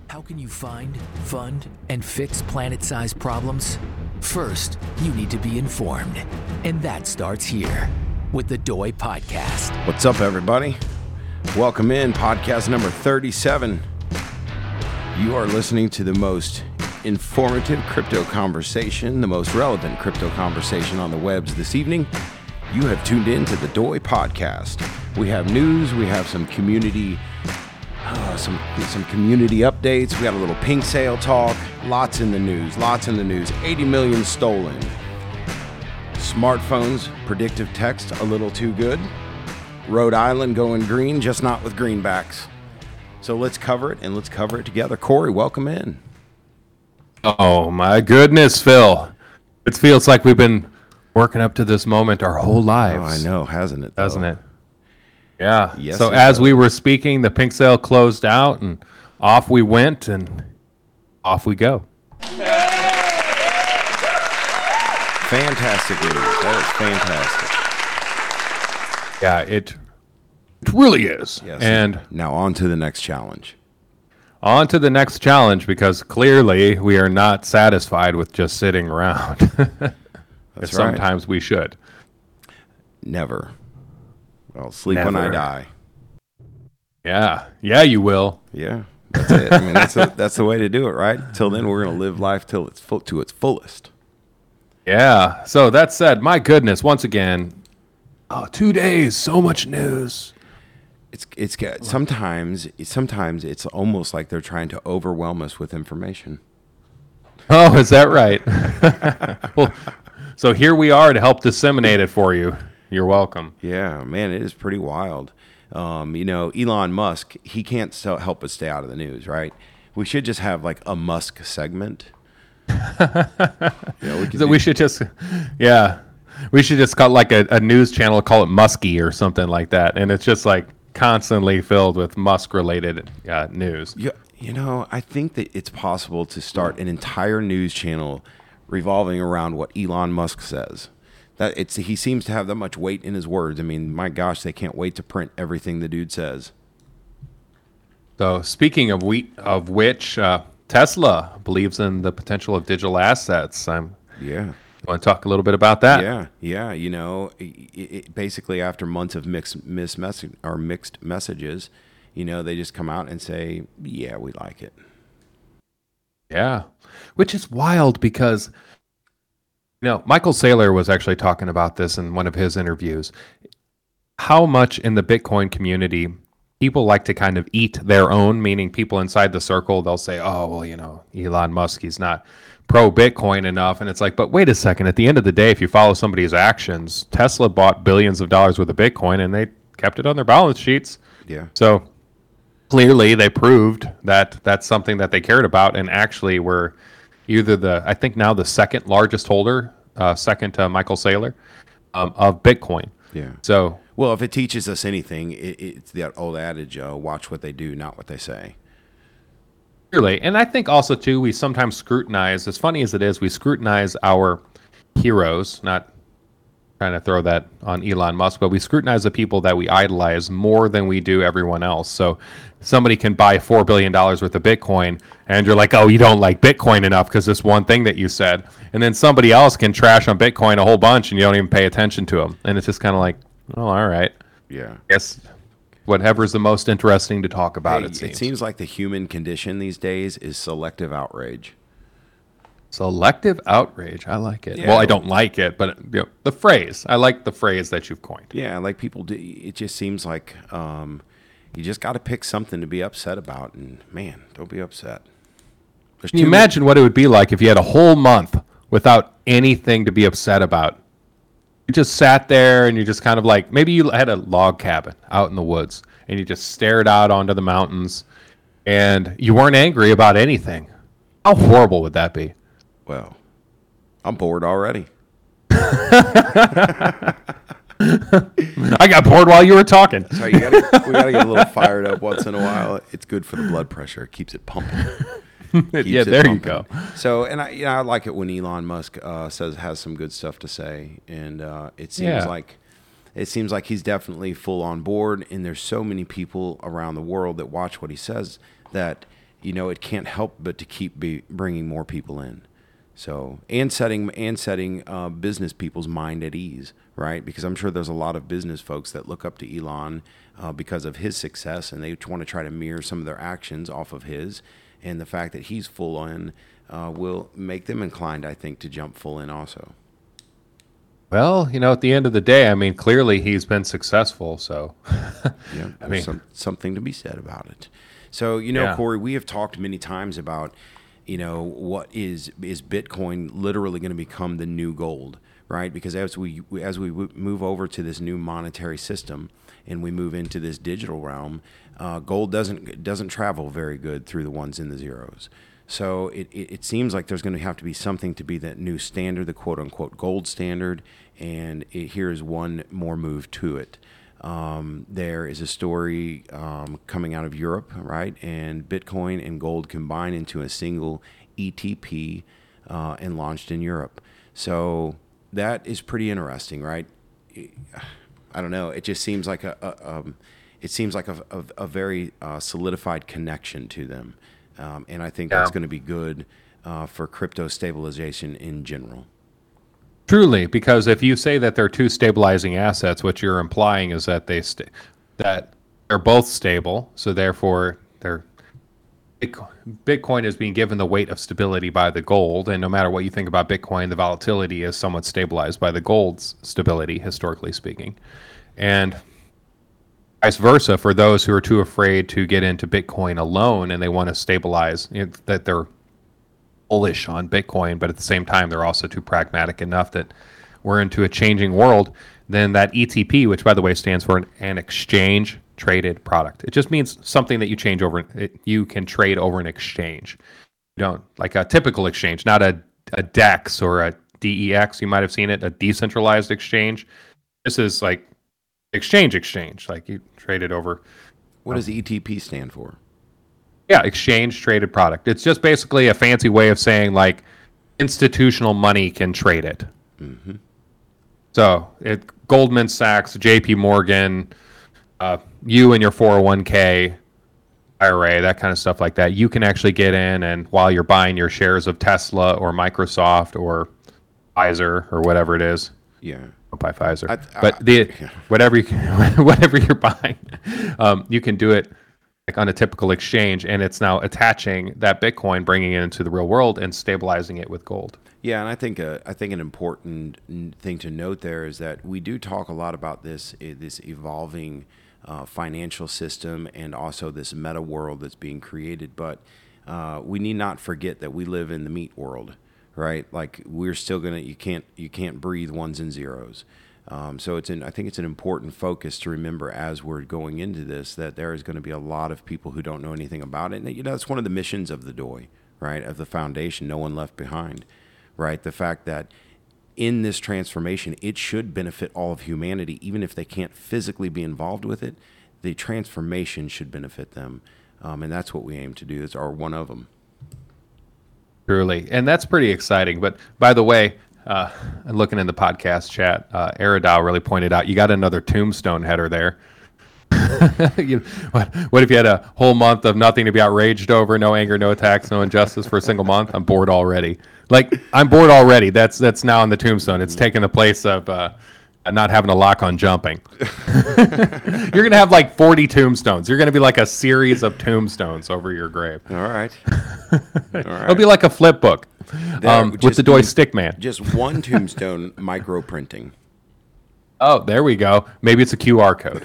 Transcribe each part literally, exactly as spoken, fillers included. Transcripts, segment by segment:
How can you find, fund, and fix planet-sized problems? First, you need to be informed. And that starts here with the Doi Podcast. What's up, everybody? Welcome in, podcast number thirty-seven. You are listening to the most informative crypto conversation, the most relevant crypto conversation on the webs this evening. You have tuned in to the Doi Podcast. We have news, we have some community Uh, some some community updates. We got a little pink sale talk. Lots in the news. Lots in the news. eighty million stolen. Smartphones, predictive text, a little too good. Rhode Island going green, just not with greenbacks. So let's cover it, and let's cover it together. Corey, welcome in. Oh, my goodness, Phil. It feels like we've been working up to this moment our whole lives. Oh, I know, hasn't it? Though? Doesn't it? Yeah. Yes, so as does. We were speaking, the pink sale closed out, and off we went, and off we go. Fantastic news. That is fantastic. Yeah, it, it really is. Yes. And now on to the next challenge. On to the next challenge, because clearly we are not satisfied with just sitting around. That's right. Sometimes we should. Never. I'll sleep Never. when I die. Yeah. Yeah, you will. Yeah. That's it. I mean, that's a, that's the way to do it, right? Till then, we're going to live life till it's full, to its fullest. Yeah. So that said, my goodness, once again, oh, two days, so much news. It's it's sometimes sometimes it's almost like they're trying to overwhelm us with information. Oh, is that right? Well, so here we are to help disseminate it for you. You're welcome. Yeah, man, it is pretty wild. Um, you know, Elon Musk, he can't so help but stay out of the news, right? We should just have like a Musk segment. you know, we, so we should just, yeah, we should just call like a, a news channel, call it Muskie or something like that. And it's just like constantly filled with Musk-related uh, news. Yeah, you know, I think that it's possible to start an entire news channel revolving around what Elon Musk says. That it's he seems to have that much weight in his words. I mean, my gosh, they can't wait to print everything the dude says. So speaking of wheat, of which, uh, Tesla believes in the potential of digital assets. I'm, yeah. You want to talk a little bit about that? Yeah, yeah. You know, it, it, basically after months of mixed mismess- or mixed messages, you know, they just come out and say, yeah, we like it. Yeah, which is wild because, you know, Michael Saylor was actually talking about this in one of his interviews. How much in the Bitcoin community people like to kind of eat their own, meaning people inside the circle, they'll say, oh, well, you know, Elon Musk, he's not pro-Bitcoin enough. And it's like, but wait a second. At the end of the day, if you follow somebody's actions, Tesla bought billions of dollars worth of Bitcoin and they kept it on their balance sheets. Yeah. So clearly they proved that that's something that they cared about and actually were either the, I think now the second largest holder, uh, second to Michael Saylor, um, of Bitcoin. Yeah. So, well, if it teaches us anything, it, it's that old adage, uh, watch what they do, not what they say. Clearly. And I think also, too, we sometimes scrutinize, as funny as it is, we scrutinize our heroes, not trying to throw that on Elon Musk, but we scrutinize the people that we idolize more than we do everyone else. So somebody can buy four billion dollars worth of Bitcoin, and you're like, oh, you don't like Bitcoin enough because this one thing that you said. And then somebody else can trash on Bitcoin a whole bunch, and you don't even pay attention to them. And it's just kind of like, oh, all right. Yeah. I guess whatever's the most interesting to talk about, hey, it seems. It seems like the human condition these days is selective outrage. Selective outrage. I like it. Yeah. Well, I don't like it, but you know, the phrase. I like the phrase that you've coined. Yeah, like people do. It just seems like um, you just got to pick something to be upset about. And, man, don't be upset. There's Can you too imagine what it would be like if you had a whole month without anything to be upset about? You just sat there and you just kind of like, maybe you had a log cabin out in the woods and you just stared out onto the mountains and you weren't angry about anything. How horrible would that be? Well, I'm bored already. I got bored while you were talking. So you gotta, we got to get a little fired up once in a while. It's good for the blood pressure. It keeps it pumping. Keeps yeah, it there pumping. you go. So, and I, you know, I like it when Elon Musk uh, says has some good stuff to say, and uh, it seems Yeah. like it seems like he's definitely full on board. And there's so many people around the world that watch what he says that you know, it can't help but to keep be bringing more people in. So, and setting and setting uh, business people's mind at ease, right? Because I'm sure there's a lot of business folks that look up to Elon uh, because of his success, and they want to try to mirror some of their actions off of his. And the fact that he's full in uh, will make them inclined, I think, to jump full in also. Well, you know, at the end of the day, I mean, clearly he's been successful. So, yeah, I mean, some, something to be said about it. So, you know, yeah. Corey, we have talked many times about, you know, what is is Bitcoin literally going to become the new gold, right? Because as we as we move over to this new monetary system and we move into this digital realm, uh, gold doesn't doesn't travel very good through the ones and the zeros. So it, it, it seems like there's going to have to be something to be that new standard, the quote-unquote gold standard, and it, here is one more move to it. Um, there is a story um, coming out of Europe, right? And Bitcoin and gold combined into a single E T P uh, and launched in Europe. So that is pretty interesting, right? I don't know. It just seems like a, a um, it seems like a, a, a very uh, solidified connection to them. Um, and I think yeah. that's going to be good uh, for crypto stabilization in general. Truly, because if you say that they're two stabilizing assets, what you're implying is that they st- that they're both stable. So therefore, they're Bitcoin is being given the weight of stability by the gold, and no matter what you think about Bitcoin, the volatility is somewhat stabilized by the gold's stability, historically speaking, and vice versa for those who are too afraid to get into Bitcoin alone and they want to stabilize, you know, that they're bullish on Bitcoin, but at the same time they're also too pragmatic enough that we're into a changing world. Then that E T P, which by the way stands for an, an exchange traded product, it just means something that you change over. It, you can trade over an exchange. You don't like a typical exchange, not a, a DEX or a D E X. You might have seen it, a decentralized exchange. This is like exchange exchange, like you trade it over. What does E T P stand for? Yeah, exchange traded product. It's just basically a fancy way of saying like institutional money can trade it. Mm-hmm. So it Goldman Sachs, J P Morgan, uh, you and your four oh one k, I R A, that kind of stuff like that. You can actually get in, and while you're buying your shares of Tesla or Microsoft or Pfizer or whatever it is, yeah, don't buy Pfizer, I, I, but the whatever you can, whatever you're buying, um, you can do it like on a typical exchange, and it's now attaching that Bitcoin, bringing it into the real world, and stabilizing it with gold. Yeah, and I think uh, I think an important thing to note there is that we do talk a lot about this this evolving uh, financial system and also this meta world that's being created, but uh, we need not forget that we live in the meat world, right? Like we're still gonna you can't you can't breathe ones and zeros. Um, so it's an, I think it's an important focus to remember as we're going into this, that there is going to be a lot of people who don't know anything about it. And you know, that's one of the missions of the D O I, right? Of the foundation, no one left behind, right? The fact that in this transformation, it should benefit all of humanity, even if they can't physically be involved with it. The transformation should benefit them, um, and that's what we aim to do. It's our one of them. Truly, and that's pretty exciting. But by the way, Uh, looking in the podcast chat, uh, Aerodal really pointed out you got another tombstone header there. you, what, what if you had a whole month of nothing to be outraged over, no anger, no attacks, no injustice for a single month? I'm bored already. Like I'm bored already. That's that's now on the tombstone. It's taking the place of uh, not having a lock on jumping. You're gonna have like forty tombstones. You're gonna be like a series of tombstones over your grave. All right. All right. It'll be like a flip book. Um, with the D O I stick man. Just one tombstone micro printing. Oh, there we go. Maybe it's a Q R code.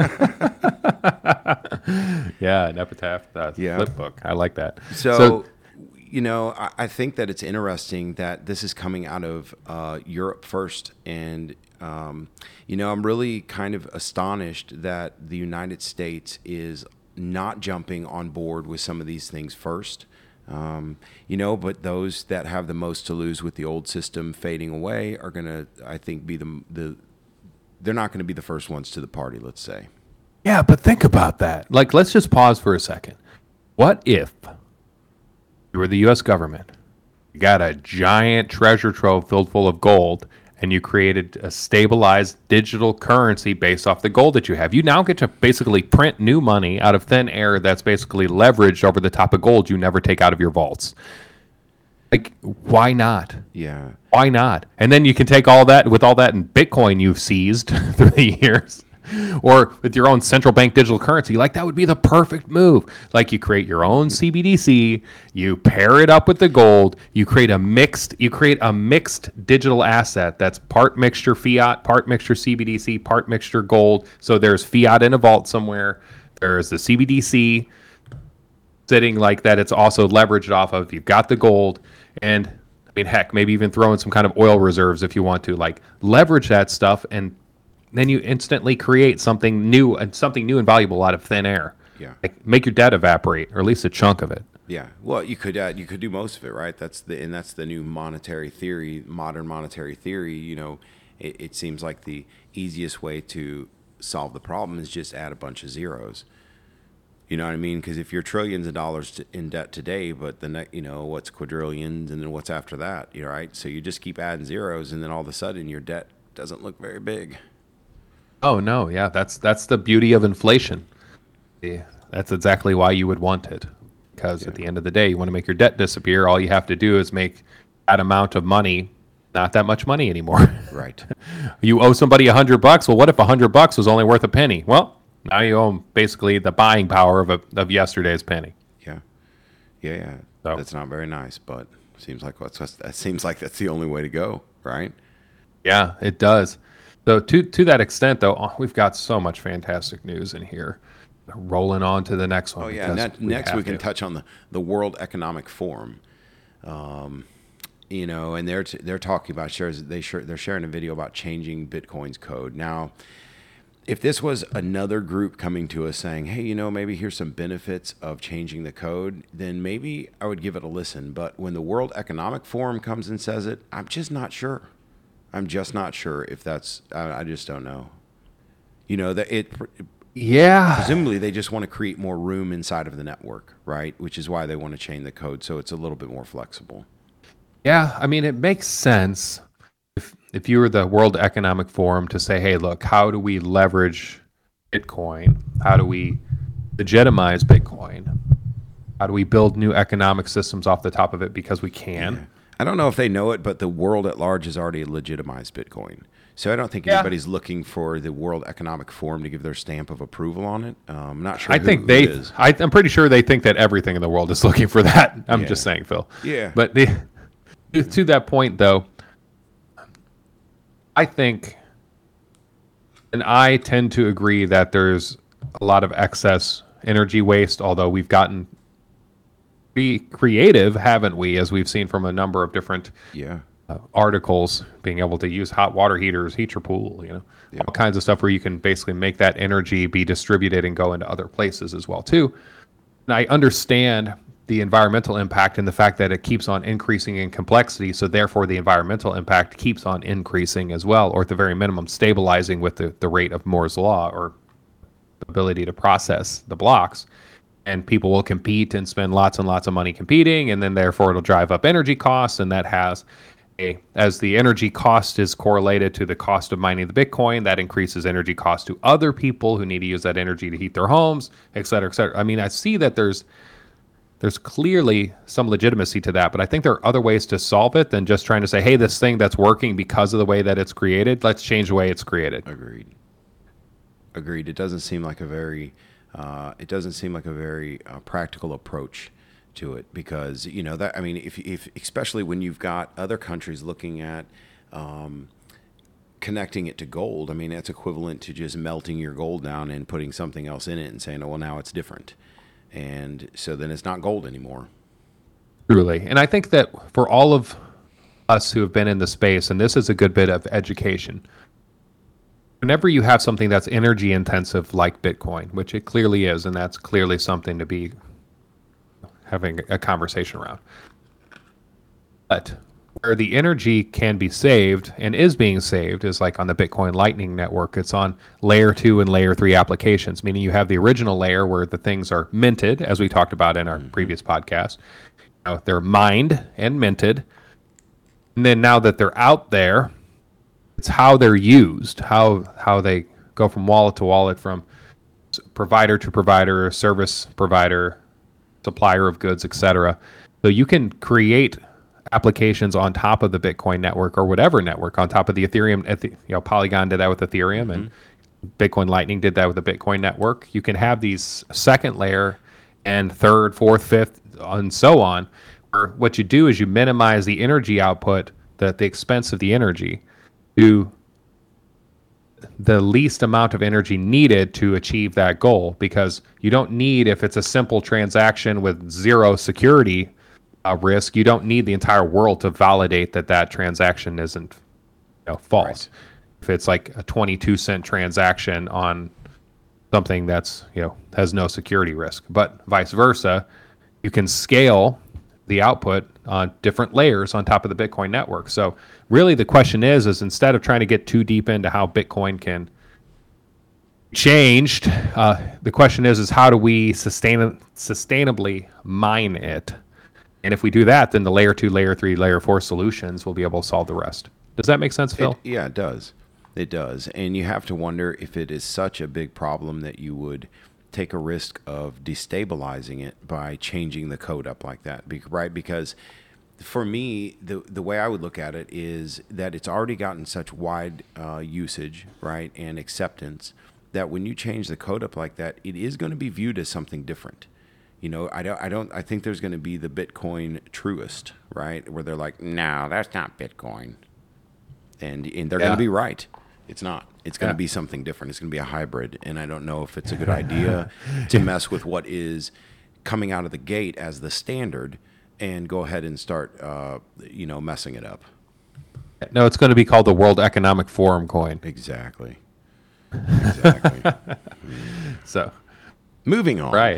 Yeah, an epitaph uh, yeah. flip book. I like that. So, so you know, I, I think that it's interesting that this is coming out of uh, Europe first. And, um, you know, I'm really kind of astonished that the United States is not jumping on board with some of these things first. Um, you know, but those that have the most to lose with the old system fading away are going to, I think, be the, the, they're not going to be the first ones to the party, let's say. Yeah, but think about that. Like, let's just pause for a second. What if you were the U S government, you got a giant treasure trove filled full of gold, and you created a stabilized digital currency based off the gold that you have. You now get to basically print new money out of thin air that's basically leveraged over the top of gold you never take out of your vaults. Like, why not? Yeah. Why not? And then you can take all that, with all that in Bitcoin you've seized through the years, or with your own central bank digital currency. Like, that would be the perfect move. Like, you create your own C B D C, you pair it up with the gold, you create a mixed, you create a mixed digital asset that's part mixture fiat, part mixture C B D C, part mixture gold. So there's fiat in a vault somewhere. There's the C B D C sitting like that. It's also leveraged off of. You've got the gold. And I mean, heck, maybe even throw in some kind of oil reserves if you want to. Like, leverage that stuff, and then you instantly create something new and something new and valuable out of thin air. Yeah. Like, make your debt evaporate, or at least a chunk of it. Yeah. Well, you could uh, you could do most of it, right? That's the and that's the new monetary theory, modern monetary theory. You know, it, it seems like the easiest way to solve the problem is just add a bunch of zeros. You know what I mean? Because if you're trillions of dollars to, in debt today, but the next, you know, what's quadrillions, and then what's after that, you know, right? So you just keep adding zeros, and then all of a sudden your debt doesn't look very big. Oh no, yeah, that's that's the beauty of inflation. Yeah, that's exactly why you would want it. Because yeah. At the end of the day, you want to make your debt disappear. All you have to do is make that amount of money not that much money anymore. Right. You owe somebody a hundred bucks. Well, what if a hundred bucks was only worth a penny? Well, now you own basically the buying power of a, of yesterday's penny. Yeah, yeah, yeah. So. That's not very nice, but seems like what's that seems like that's the only way to go, right? Yeah, it does. So to to that extent, though, we've got so much fantastic news in here. Rolling on to the next one. Oh yeah, Net, we next we can to. touch on the, the World Economic Forum. Um, you know, and they're t- they're talking about shares. They share, they're sharing a video about changing Bitcoin's code now. If this was another group coming to us saying, hey, you know, maybe here's some benefits of changing the code, then maybe I would give it a listen. But when the World Economic Forum comes and says it, I'm just not sure. I'm just not sure if that's, I, I just don't know. You know, that it, yeah. Presumably they just want to create more room inside of the network, right? Which is why they want to change the code so it's a little bit more flexible. Yeah, I mean, it makes sense. If if you were the World Economic Forum to say, hey, look, how do we leverage Bitcoin? How do we legitimize Bitcoin? How do we build new economic systems off the top of it because we can? Yeah. I don't know if they know it, but the world at large has already legitimized Bitcoin. So I don't think yeah. anybody's looking for the World Economic Forum to give their stamp of approval on it. Um, I'm not sure I who, think who they, it is. I, I'm pretty sure they think that everything in the world is looking for that. I'm Yeah. just saying, Phil. Yeah. But the, to that point, though, I think, and I tend to agree that there's a lot of excess energy waste, although we've gotten be creative, haven't we, as we've seen from a number of different Yeah. uh, articles, being able to use hot water heaters, heat your pool, you know, Yeah. all kinds of stuff where you can basically make that energy be distributed and go into other places as well, too. And I understand the environmental impact and the fact that it keeps on increasing in complexity, so therefore the environmental impact keeps on increasing as well, or at the very minimum stabilizing with the, the rate of Moore's law, or the ability to process the blocks. And people will compete and spend lots and lots of money competing, and then therefore it'll drive up energy costs, and that has a, as the energy cost is correlated to the cost of mining the Bitcoin, that increases energy costs to other people who need to use that energy to heat their homes, et cetera, et cetera. I mean, I see that there's There's clearly some legitimacy to that, but I think there are other ways to solve it than just trying to say, hey, this thing that's working because of the way that it's created, let's change the way it's created. Agreed. Agreed. It doesn't seem like a very, uh, it doesn't seem like a very uh, practical approach to it because, you know, that, I mean, if, if, especially when you've got other countries looking at um, connecting it to gold, I mean, that's equivalent to just melting your gold down and putting something else in it and saying, oh, well, now it's different. And so then it's not gold anymore. Truly. And I think that for all of us who have been in the space, and this is a good bit of education, whenever you have something that's energy intensive like Bitcoin, which it clearly is, and that's clearly something to be having a conversation around. But where the energy can be saved and is being saved is like on the Bitcoin Lightning Network. It's on layer two and layer three applications, meaning you have the original layer where the things are minted, as we talked about in our mm-hmm. previous podcast. You know, they're mined and minted. And then now that they're out there, It's how they're used, how how they go from wallet to wallet, from provider to provider, service provider, supplier of goods, et cetera. So you can create applications on top of the Bitcoin network or whatever network on top of the Ethereum. You know, Polygon did that with Ethereum, mm-hmm. and Bitcoin Lightning did that with the Bitcoin network. You can have these second layer and third, fourth, fifth, and so on. Where what you do is you minimize the energy output, the, the expense of the energy, to the least amount of energy needed to achieve that goal, because you don't need, if it's a simple transaction with zero security uh, risk, you don't need the entire world to validate that that transaction isn't, you know, false. Right. If it's like a twenty-two cent transaction on something that's, you know, has no security risk, but vice versa, you can scale the output on different layers on top of the Bitcoin network. So really the question is, is instead of trying to get too deep into how Bitcoin can changed, uh, the question is, is how do we sustain sustainably mine it? And if we do that, then the layer two, layer three, layer four solutions will be able to solve the rest. Does that make sense, Phil? It, yeah, it does. It does. And you have to wonder if it is such a big problem that you would take a risk of destabilizing it by changing the code up like that, right? Because for me, the the way I would look at it is that it's already gotten such wide uh, usage, right, and acceptance, that when you change the code up like that, it is going to be viewed as something different. You know, I don't, I don't, I think there's going to be the Bitcoin truist, right, where they're like, no, that's not Bitcoin, and and they're yeah. going to be right. It's not. It's going to yeah. be something different. It's going to be a hybrid, and I don't know if it's a good idea to mess with what is coming out of the gate as the standard and go ahead and start, uh, you know, messing it up. No, it's going to be called the World Economic Forum coin. Exactly. Exactly. mm. So, moving on. Right.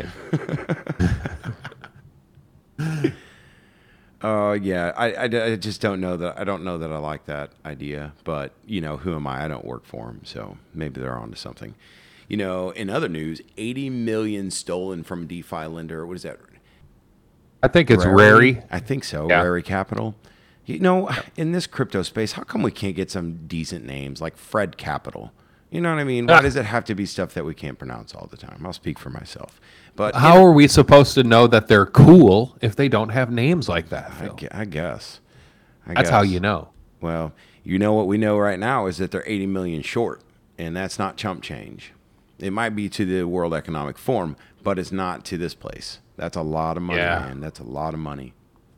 Uh, yeah, I, I, I just don't know that I don't know that I like that idea, but you know, who am I? I don't work for them, so maybe they're onto something. You know, in other news, eighty million stolen from a DeFi lender. What is that? I think it's Rary. Rary. I think so. Yeah. Rary Capital. You know, in this crypto space, how come we can't get some decent names like Fred Capital? You know what I mean? Why does it have to be stuff that we can't pronounce all the time? I'll speak for myself. But how you know, are we supposed to know that they're cool if they don't have names like that, Phil? I, I guess. I that's guess. how you know. Well, you know what we know right now is that they're eighty million short, and that's not chump change. It might be to the World Economic Forum, but it's not to this place. That's a lot of money, yeah. man. That's a lot of money.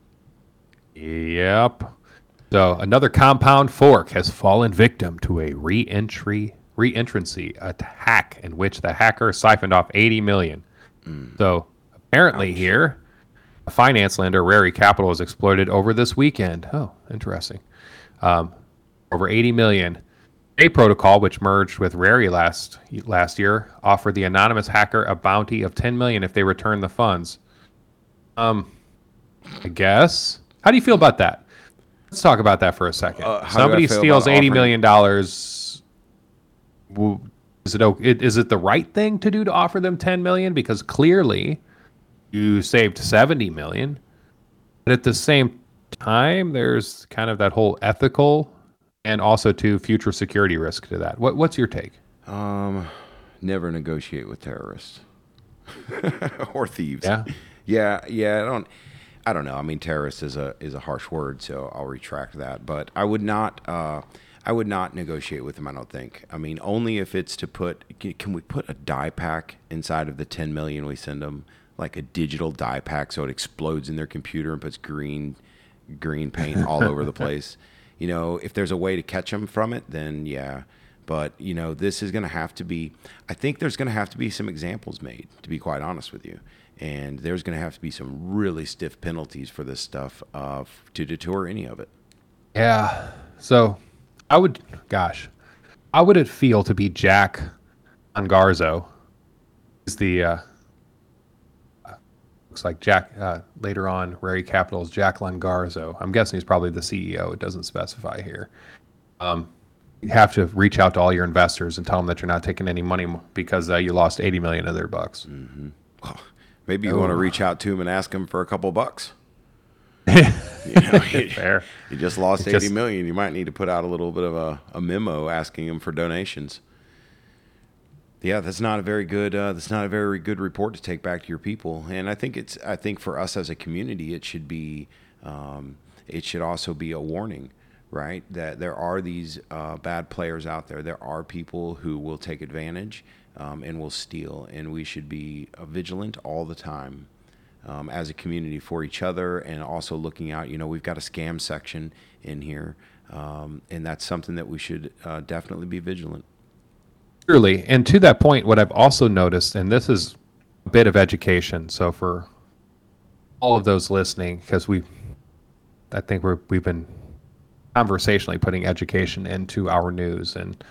Yep. So another compound fork has fallen victim to a re-entry, re-entrancy attack in which the hacker siphoned off eighty million. Mm. So apparently Ouch. Here, a finance lender, Rary Capital, was exploited over this weekend. Oh, interesting. Um, over eighty million. A protocol, which merged with Rary last last year, offered the anonymous hacker a bounty of ten million if they return the funds. Um, I guess. How do you feel about that? Let's talk about that for a second. Uh, Somebody steals eighty million dollars. Is it is it the right thing to do to offer them ten million? Because clearly you saved seventy million. But at the same time, there's kind of that whole ethical and also to future security risk to that. What what's your take? Um, never negotiate with terrorists or thieves. Yeah, yeah, yeah. I don't. I don't know. I mean, terrorist is a is a harsh word, so I'll retract that. But I would not. Uh, I would not negotiate with them, I don't think. I mean, only if it's to put, can we put a die pack inside of the ten million we send them? Like a digital die pack so it explodes in their computer and puts green green paint all over the place. You know, if there's a way to catch them from it, then yeah. But, you know, this is going to have to be, I think there's going to have to be some examples made, to be quite honest with you. And there's going to have to be some really stiff penalties for this stuff uh, to deter any of it. Yeah. So... I would, gosh, how would it feel to be Jack Longarzo? Is the uh, looks like Jack uh, later on. Rary Capital's Jack Longarzo. I'm guessing he's probably the C E O. It doesn't specify here. Um, you have to reach out to all your investors and tell them that you're not taking any money because uh, you lost eighty million of their bucks. Mm-hmm. Well, maybe you oh. want to reach out to them and ask them for a couple bucks. You know, you, Fair. you just lost It eighty just- million. You might need to put out a little bit of a, a memo asking them for donations. Yeah, that's not a very good. Uh, that's not a very good report to take back to your people. And I think it's. I think for us as a community, it should be. Um, it should also be a warning, right? That there are these uh, bad players out there. There are people who will take advantage um, and will steal, and we should be uh, vigilant all the time um, as a community for each other, and also looking out. You know, we've got a scam section in here, um, and that's something that we should uh, definitely be vigilant. Truly. And to that point, what I've also noticed, and this is a bit of education. So for all of those listening, because we, I think we're, we've been conversationally putting education into our news and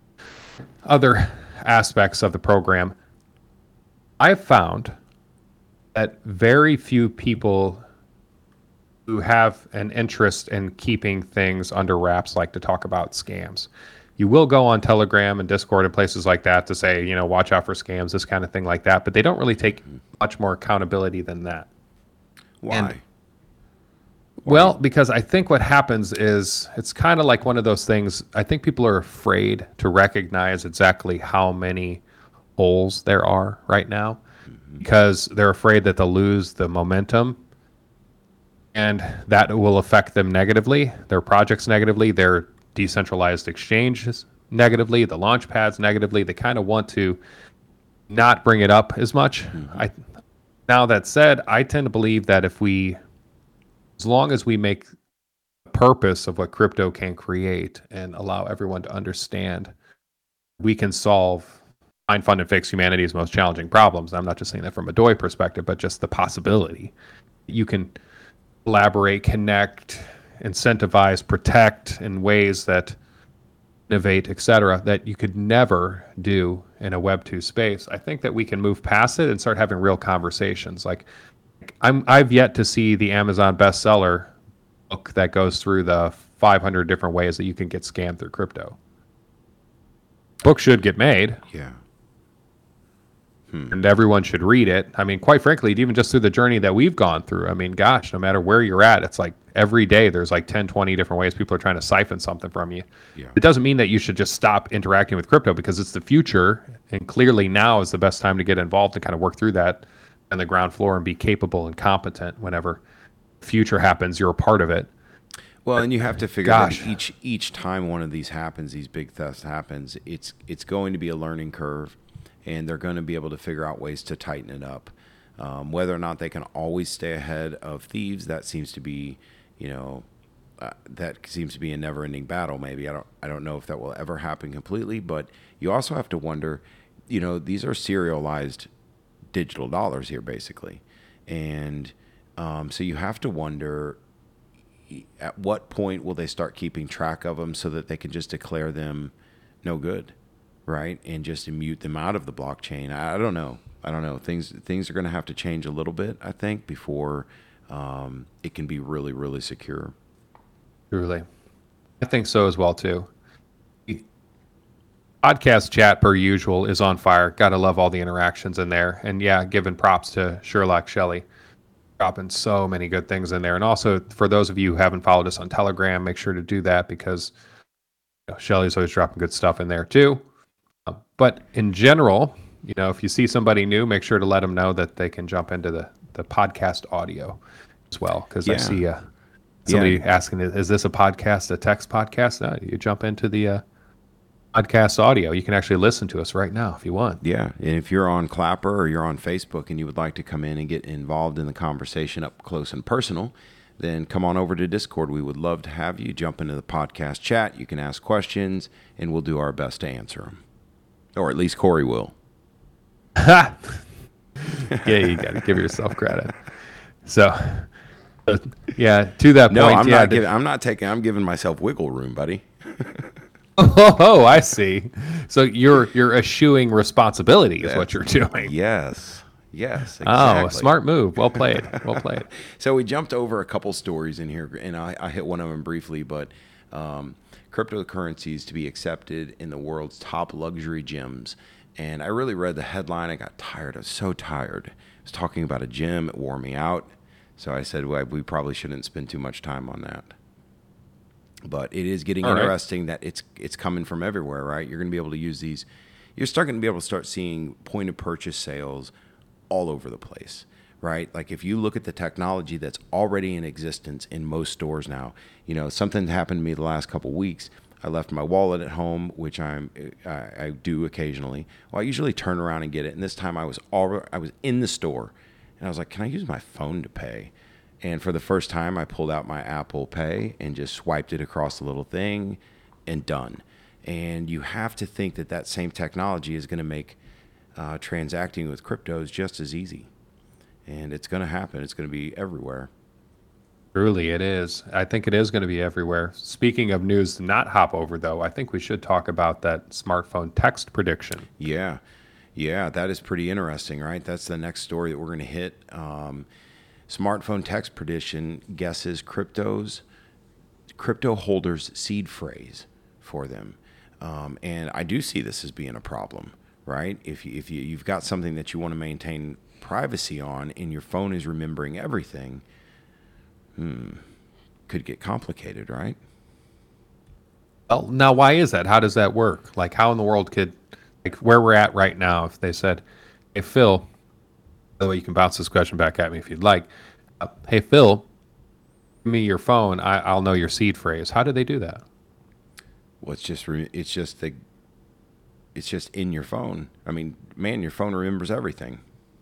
other aspects of the program. I've found that very few people who have an interest in keeping things under wraps like to talk about scams. You will go on Telegram and Discord and places like that to say, you know, watch out for scams, this kind of thing like that. But they don't really take much more accountability than that. Why? And- Well, because I think what happens is it's kind of like one of those things. I think people are afraid to recognize exactly how many holes there are right now because they're afraid that they'll lose the momentum and that will affect them negatively, their projects negatively, their decentralized exchanges negatively, the launch pads negatively. They kind of want to not bring it up as much. Mm-hmm. I, now that said, I tend to believe that if we, as long as we make the purpose of what crypto can create and allow everyone to understand, we can solve, find, fund, and fix humanity's most challenging problems. I'm not just saying that from a D O I perspective, but just the possibility. You can collaborate, connect, incentivize, protect in ways that innovate, et cetera, that you could never do in a Web two space. I think that we can move past it and start having real conversations. Like, I'm, I've yet to see the Amazon bestseller book that goes through the five hundred different ways that you can get scammed through crypto. Book should get made. Yeah. Hmm. And everyone should read it. I mean, quite frankly, even just through the journey that we've gone through, I mean, gosh, no matter where you're at, it's like every day there's like ten, twenty different ways people are trying to siphon something from you. Yeah. It doesn't mean that you should just stop interacting with crypto because it's the future. And clearly now is the best time to get involved and kind of work through that on the ground floor and be capable and competent whenever future happens, you're a part of it. Well, and you have to figure Gosh. that each each time one of these happens, these big thefts happens, it's it's going to be a learning curve, and they're going to be able to figure out ways to tighten it up. Um, whether or not they can always stay ahead of thieves, that seems to be, you know, uh, that seems to be a never-ending battle. Maybe I don't I don't know if that will ever happen completely, but you also have to wonder, you know, these are serialized digital dollars here, basically, and um, so you have to wonder, at what point will they start keeping track of them so that they can just declare them no good, right? And just mute them out of the blockchain. I, I don't know. I don't know. Things things are going to have to change a little bit, I think, before um, it can be really, really secure. Truly. I think so as well, too. Podcast chat, per usual, is on fire. Got to love all the interactions in there. And yeah, giving props to Sherlock Shelley. Dropping so many good things in there. And also, for those of you who haven't followed us on Telegram, make sure to do that because you know, Shelley's always dropping good stuff in there too. Uh, but in general, you know, if you see somebody new, make sure to let them know that they can jump into the, the podcast audio as well. Because Yeah. I see uh, somebody Yeah. asking, is this a podcast, a text podcast? No, you jump into the uh, podcast audio. You can actually listen to us right now if you want. Yeah, and if you're on Clapper or you're on Facebook and you would like to come in and get involved in the conversation up close and personal, then come on over to Discord. We would love to have you jump into the podcast chat. You can ask questions, and we'll do our best to answer them. Or at least Corey will. Yeah, you got to give yourself credit. So, uh, yeah, to that No, point, I'm yeah, not the- giving. I'm not taking. I'm giving myself wiggle room, buddy. Oh, I see. So you're you're eschewing responsibility is what you're doing. Yes. Yes. Oh, Exactly. smart move. Well played. Well played. So we jumped over a couple stories in here, and I, I hit one of them briefly, but um, cryptocurrencies to be accepted in the world's top luxury gyms. And I really read the headline. I got tired. I was so tired. I was talking about a gym. It wore me out. So I said, well, we probably shouldn't spend too much time on that. But it is getting All right. interesting that it's it's coming from everywhere, right? You're going to be able to use these. You're starting to be able to start seeing point of purchase sales all over the place, right? Like if you look at the technology that's already in existence in most stores now, you know, something happened to me the last couple of weeks. I left my wallet at home, which I'm I, I do occasionally. Well, I usually turn around and get it, and this time I was all I was in the store, and I was like, "Can I use my phone to pay?" And for the first time, I pulled out my Apple Pay and just swiped it across the little thing, and done. And you have to think that that same technology is going to make uh, transacting with cryptos just as easy, and it's going to happen. It's going to be everywhere. Truly, it is. I think it is going to be everywhere. Speaking of news to not hop over, though, I think we should talk about that smartphone text prediction. Yeah, yeah, that is pretty interesting, right? That's the next story that we're going to hit. Um, smartphone text prediction guesses cryptos, crypto holders' seed phrase for them, um, and I do see this as being a problem, right? If you, if you, you've got something that you want to maintain privacy on, and your phone is remembering everything. Hmm. Could get complicated, right? Well, now why is that? How does that work? Like, how in the world could, like, where we're at right now, if they said, "Hey Phil," by the way, you can bounce this question back at me if you'd like. Uh, hey Phil, give me your phone. I, I'll know your seed phrase. How do they do that? Well, it's just re- it's just the it's just in your phone. I mean, man, your phone remembers everything.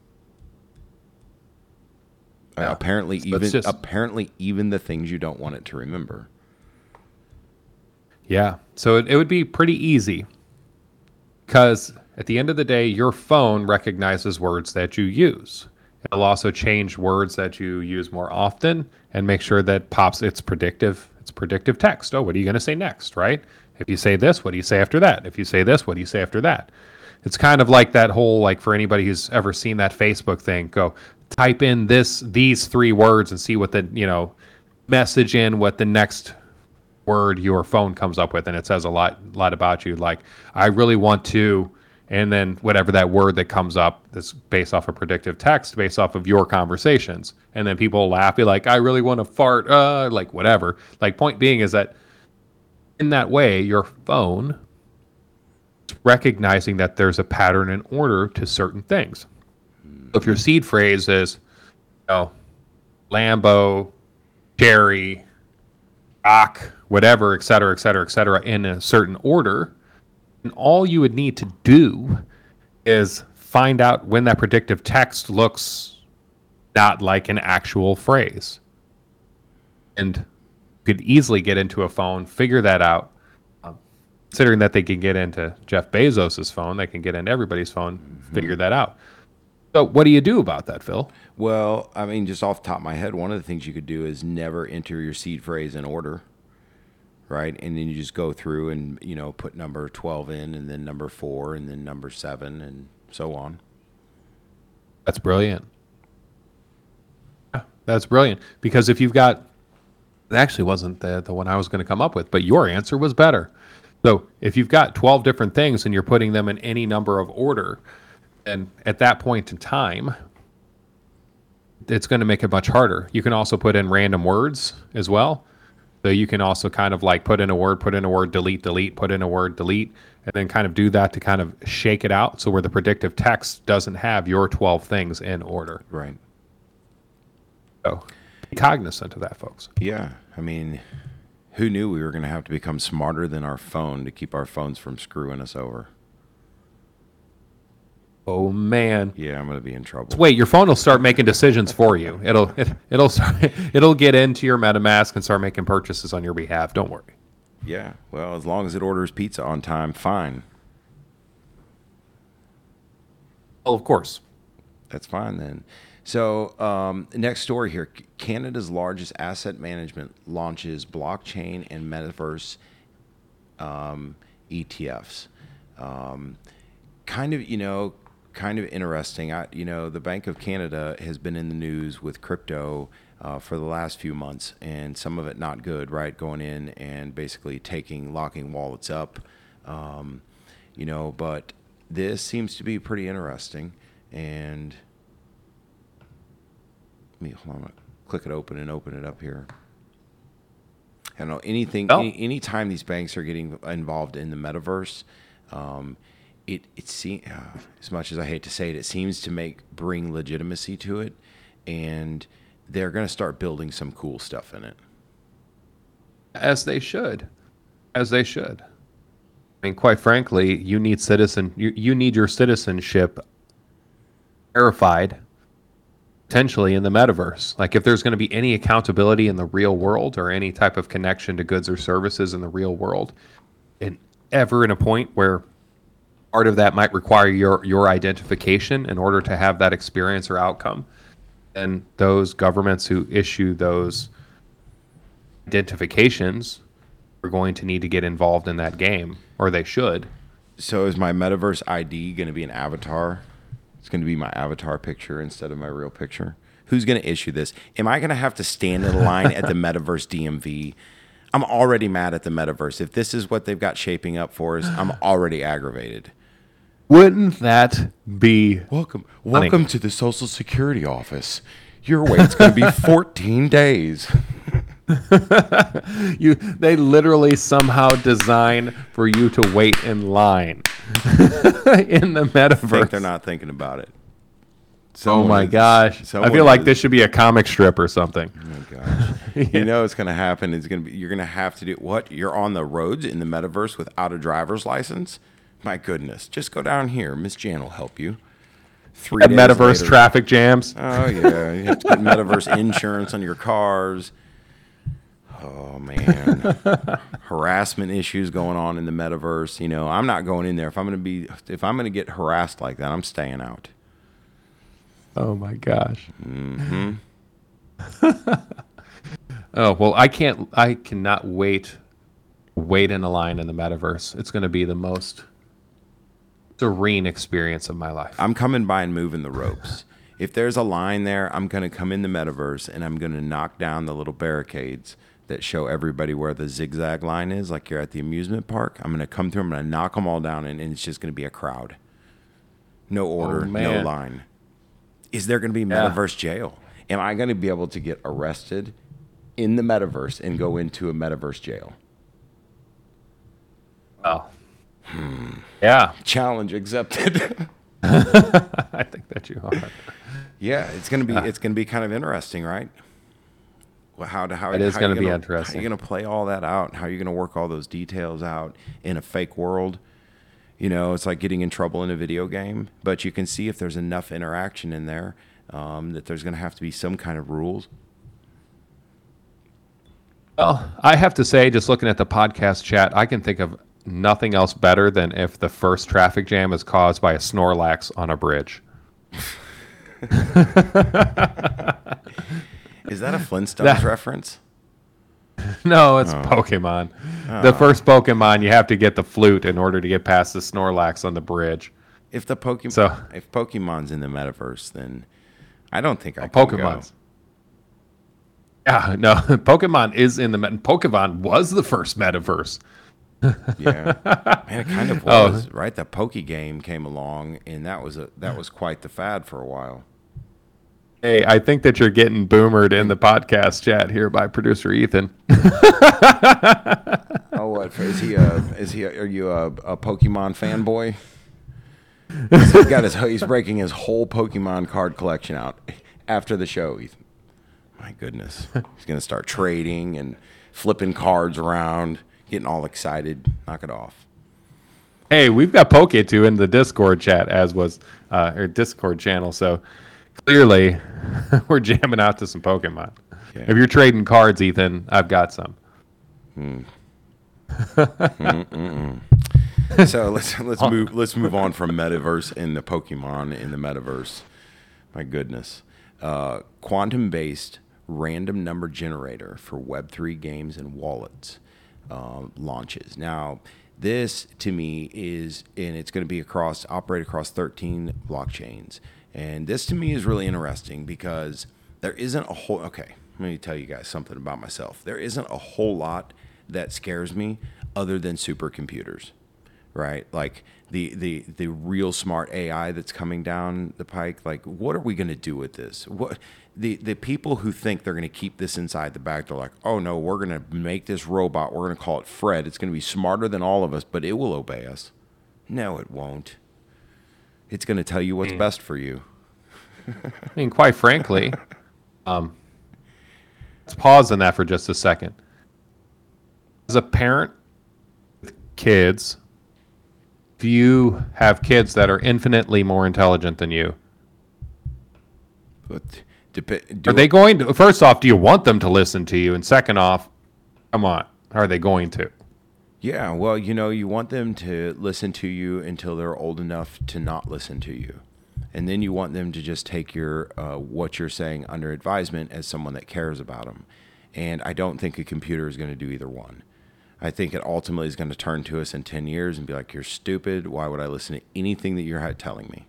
Yeah. Uh, apparently, So even it's just- apparently even the things you don't want it to remember. Yeah. So it, it would be pretty easy because at the end of the day, your phone recognizes words that you use. It'll also change words that you use more often and make sure that pops it's predictive. It's predictive text. Oh, what are you going to say next, right? If you say this, what do you say after that? If you say this, what do you say after that? It's kind of like that whole, like for anybody who's ever seen that Facebook thing, go type in this, these three words and see what the, you know, message in what the next word your phone comes up with. And it says a lot, lot about you. Like, I really want to, and then whatever that word that comes up that's based off of predictive text, based off of your conversations. And then people laugh, be like, I really want to fart, uh, like whatever. Like, point being is that in that way, your phone is recognizing that there's a pattern and order to certain things. So if your seed phrase is, you know, Lambo, Cherry, Rock, whatever, et cetera, et cetera, et cetera, in a certain order, and all you would need to do is find out when that predictive text looks not like an actual phrase. And you could easily get into a phone, figure that out. Um, considering that they can get into Jeff Bezos's phone, they can get into everybody's phone, mm-hmm. figure that out. So what do you do about that, Phil? Well, I mean, just off the top of my head, one of the things you could do is never enter your seed phrase in order, right? And then you just go through and, you know, put number twelve in, and then number four, and then number seven, and so on. That's brilliant. That's brilliant. Because if you've got, it actually wasn't the, the one I was going to come up with, but your answer was better. So if you've got twelve different things and you're putting them in any number of order, and at that point in time, it's going to make it much harder. You can also put in random words as well. So you can also kind of like put in a word, put in a word, delete, delete, put in a word, delete, and then kind of do that to kind of shake it out. So where the predictive text doesn't have your twelve things in order. Right. So be cognizant of that, folks. Yeah. I mean, who knew we were going to have to become smarter than our phone to keep our phones from screwing us over? Oh man! Yeah, I'm gonna be in trouble. Wait, your phone will start making decisions for you. It'll it, it'll start, it'll get into your MetaMask and start making purchases on your behalf. Don't worry. Yeah, well, as long as it orders pizza on time, fine. Well, of course. That's fine then. So, um, next story here: Canada's largest asset management launches blockchain and metaverse um, E T Fs. Um, kind of, you know. Kind of interesting. I, you know, the Bank of Canada has been in the news with crypto uh, for the last few months, and some of it not good, right? Going in and basically taking, locking wallets up, um, you know, but this seems to be pretty interesting. And let me hold on, click it open and open it up here. I don't know anything. Oh. Any anytime these banks are getting involved in the metaverse, um, it it seems uh, as much as I hate to say it, it seems to make bring legitimacy to it, and they're going to start building some cool stuff in it. As they should, as they should. I mean, quite frankly, you need citizen. You you need your citizenship verified, potentially in the metaverse. Like, if there's going to be any accountability in the real world or any type of connection to goods or services in the real world, and ever in a point where part of that might require your your identification in order to have that experience or outcome, then those governments who issue those identifications are going to need to get involved in that game, or they should. So is my metaverse I D going to be an avatar? It's going to be my avatar picture instead of my real picture. Who's going to issue this? Am I going to have to stand in a line at the metaverse D M V? I'm already mad at the metaverse. If this is what they've got shaping up for us, I'm already aggravated. Wouldn't that be Welcome, welcome to the Social Security office. Your wait's going to be fourteen days. you? They literally somehow design for you to wait in line in the I metaverse. think they're not thinking about it. Oh Someone my is- gosh! I someone feel like is- this should be a comic strip or something. Oh my gosh! You know what's going to happen? It's going to be you're going to have to do what? You're on the roads in the metaverse without a driver's license. My goodness! Just go down here. Miss Jan will help you. Three At days metaverse later- traffic jams. Oh yeah, you have to get metaverse insurance on your cars. Oh man, harassment issues going on in the metaverse. You know, I'm not going in there. If I'm going to be, if I'm going to get harassed like that, I'm staying out. Oh my gosh. Mm-hmm. Oh well, I can't. I cannot wait. Wait in a line in the metaverse. It's going to be the most serene experience of my life. I'm coming by and moving the ropes. If there's a line there, I'm going to come in the metaverse and I'm going to knock down the little barricades that show everybody where the zigzag line is, like you're at the amusement park. I'm going to come through, I'm going to knock them all down, and, and it's just going to be a crowd. No order, Oh, no man. line. Is there going to be Yeah. metaverse jail? Am I going to be able to get arrested in the metaverse and go into a metaverse jail? Oh. Yeah. Challenge accepted. I think that you are. Yeah, it's gonna be it's gonna be kind of interesting, right? Well, how to how It is how you gonna be How interesting. are you gonna play all that out? How are you gonna work all those details out in a fake world? You know, it's like getting in trouble in a video game, but you can see if there's enough interaction in there um, that there's gonna have to be some kind of rules. Well, I have to say, just looking at the podcast chat, I can think of nothing else better than if the first traffic jam is caused by a Snorlax on a bridge. Is that a Flintstones That- reference? No, it's Oh. Pokemon. The first Pokemon, you have to get the flute in order to get past the Snorlax on the bridge. If the Pokemon, So- if Pokemon's in the metaverse, then I don't think I can go. Pokemon's. Yeah, no, Pokemon is in the met- Pokemon was the first metaverse. Yeah, man, it kind of Oh. was, right? The Poke game came along, and that was a that was quite the fad for a while. Hey, I think that you're getting boomered in the podcast chat here by producer Ethan. Oh, what is he? A, is he? A, are you a, a Pokemon fanboy? He's got his. He's breaking his whole Pokemon card collection out after the show. Ethan. My goodness, he's gonna start trading and flipping cards around, getting all excited. Knock it off. Hey, we've got Poke2 in the Discord chat, as was uh, or Discord channel. So clearly, we're jamming out to some Pokemon. Yeah. If you're trading cards, Ethan, I've got some. So let's let's move let's move on from metaverse and the Pokemon in the metaverse. My goodness, uh, quantum-based random number generator for Web three games and wallets uh, launches. Now, this to me is, and it's going to be across operate across thirteen blockchains, and this to me is really interesting because there isn't a whole. Okay, let me tell you guys something about myself. There isn't a whole lot that scares me other than supercomputers. right? Like the the the real smart A I that's coming down the pike. Like, what are we going to do with this? What the the people who think they're going to keep this inside the bag, they're like, oh no, we're going to make this robot. We're going to call it Fred. It's going to be smarter than all of us, but it will obey us. No, it won't. It's going to tell you what's mm. best for you. I mean, quite frankly, um, let's pause on that for just a second. As a parent with kids, if you have kids that are infinitely more intelligent than you, but dep- do are they going to, first off, do you want them to listen to you? And second off, come on, are they going to? Yeah, well, you know, you want them to listen to you until they're old enough to not listen to you. And then you want them to just take your uh, what you're saying under advisement as someone that cares about them. And I don't think a computer is going to do either one. I think it ultimately is going to turn to us in ten years and be like, you're stupid. Why would I listen to anything that you're telling me?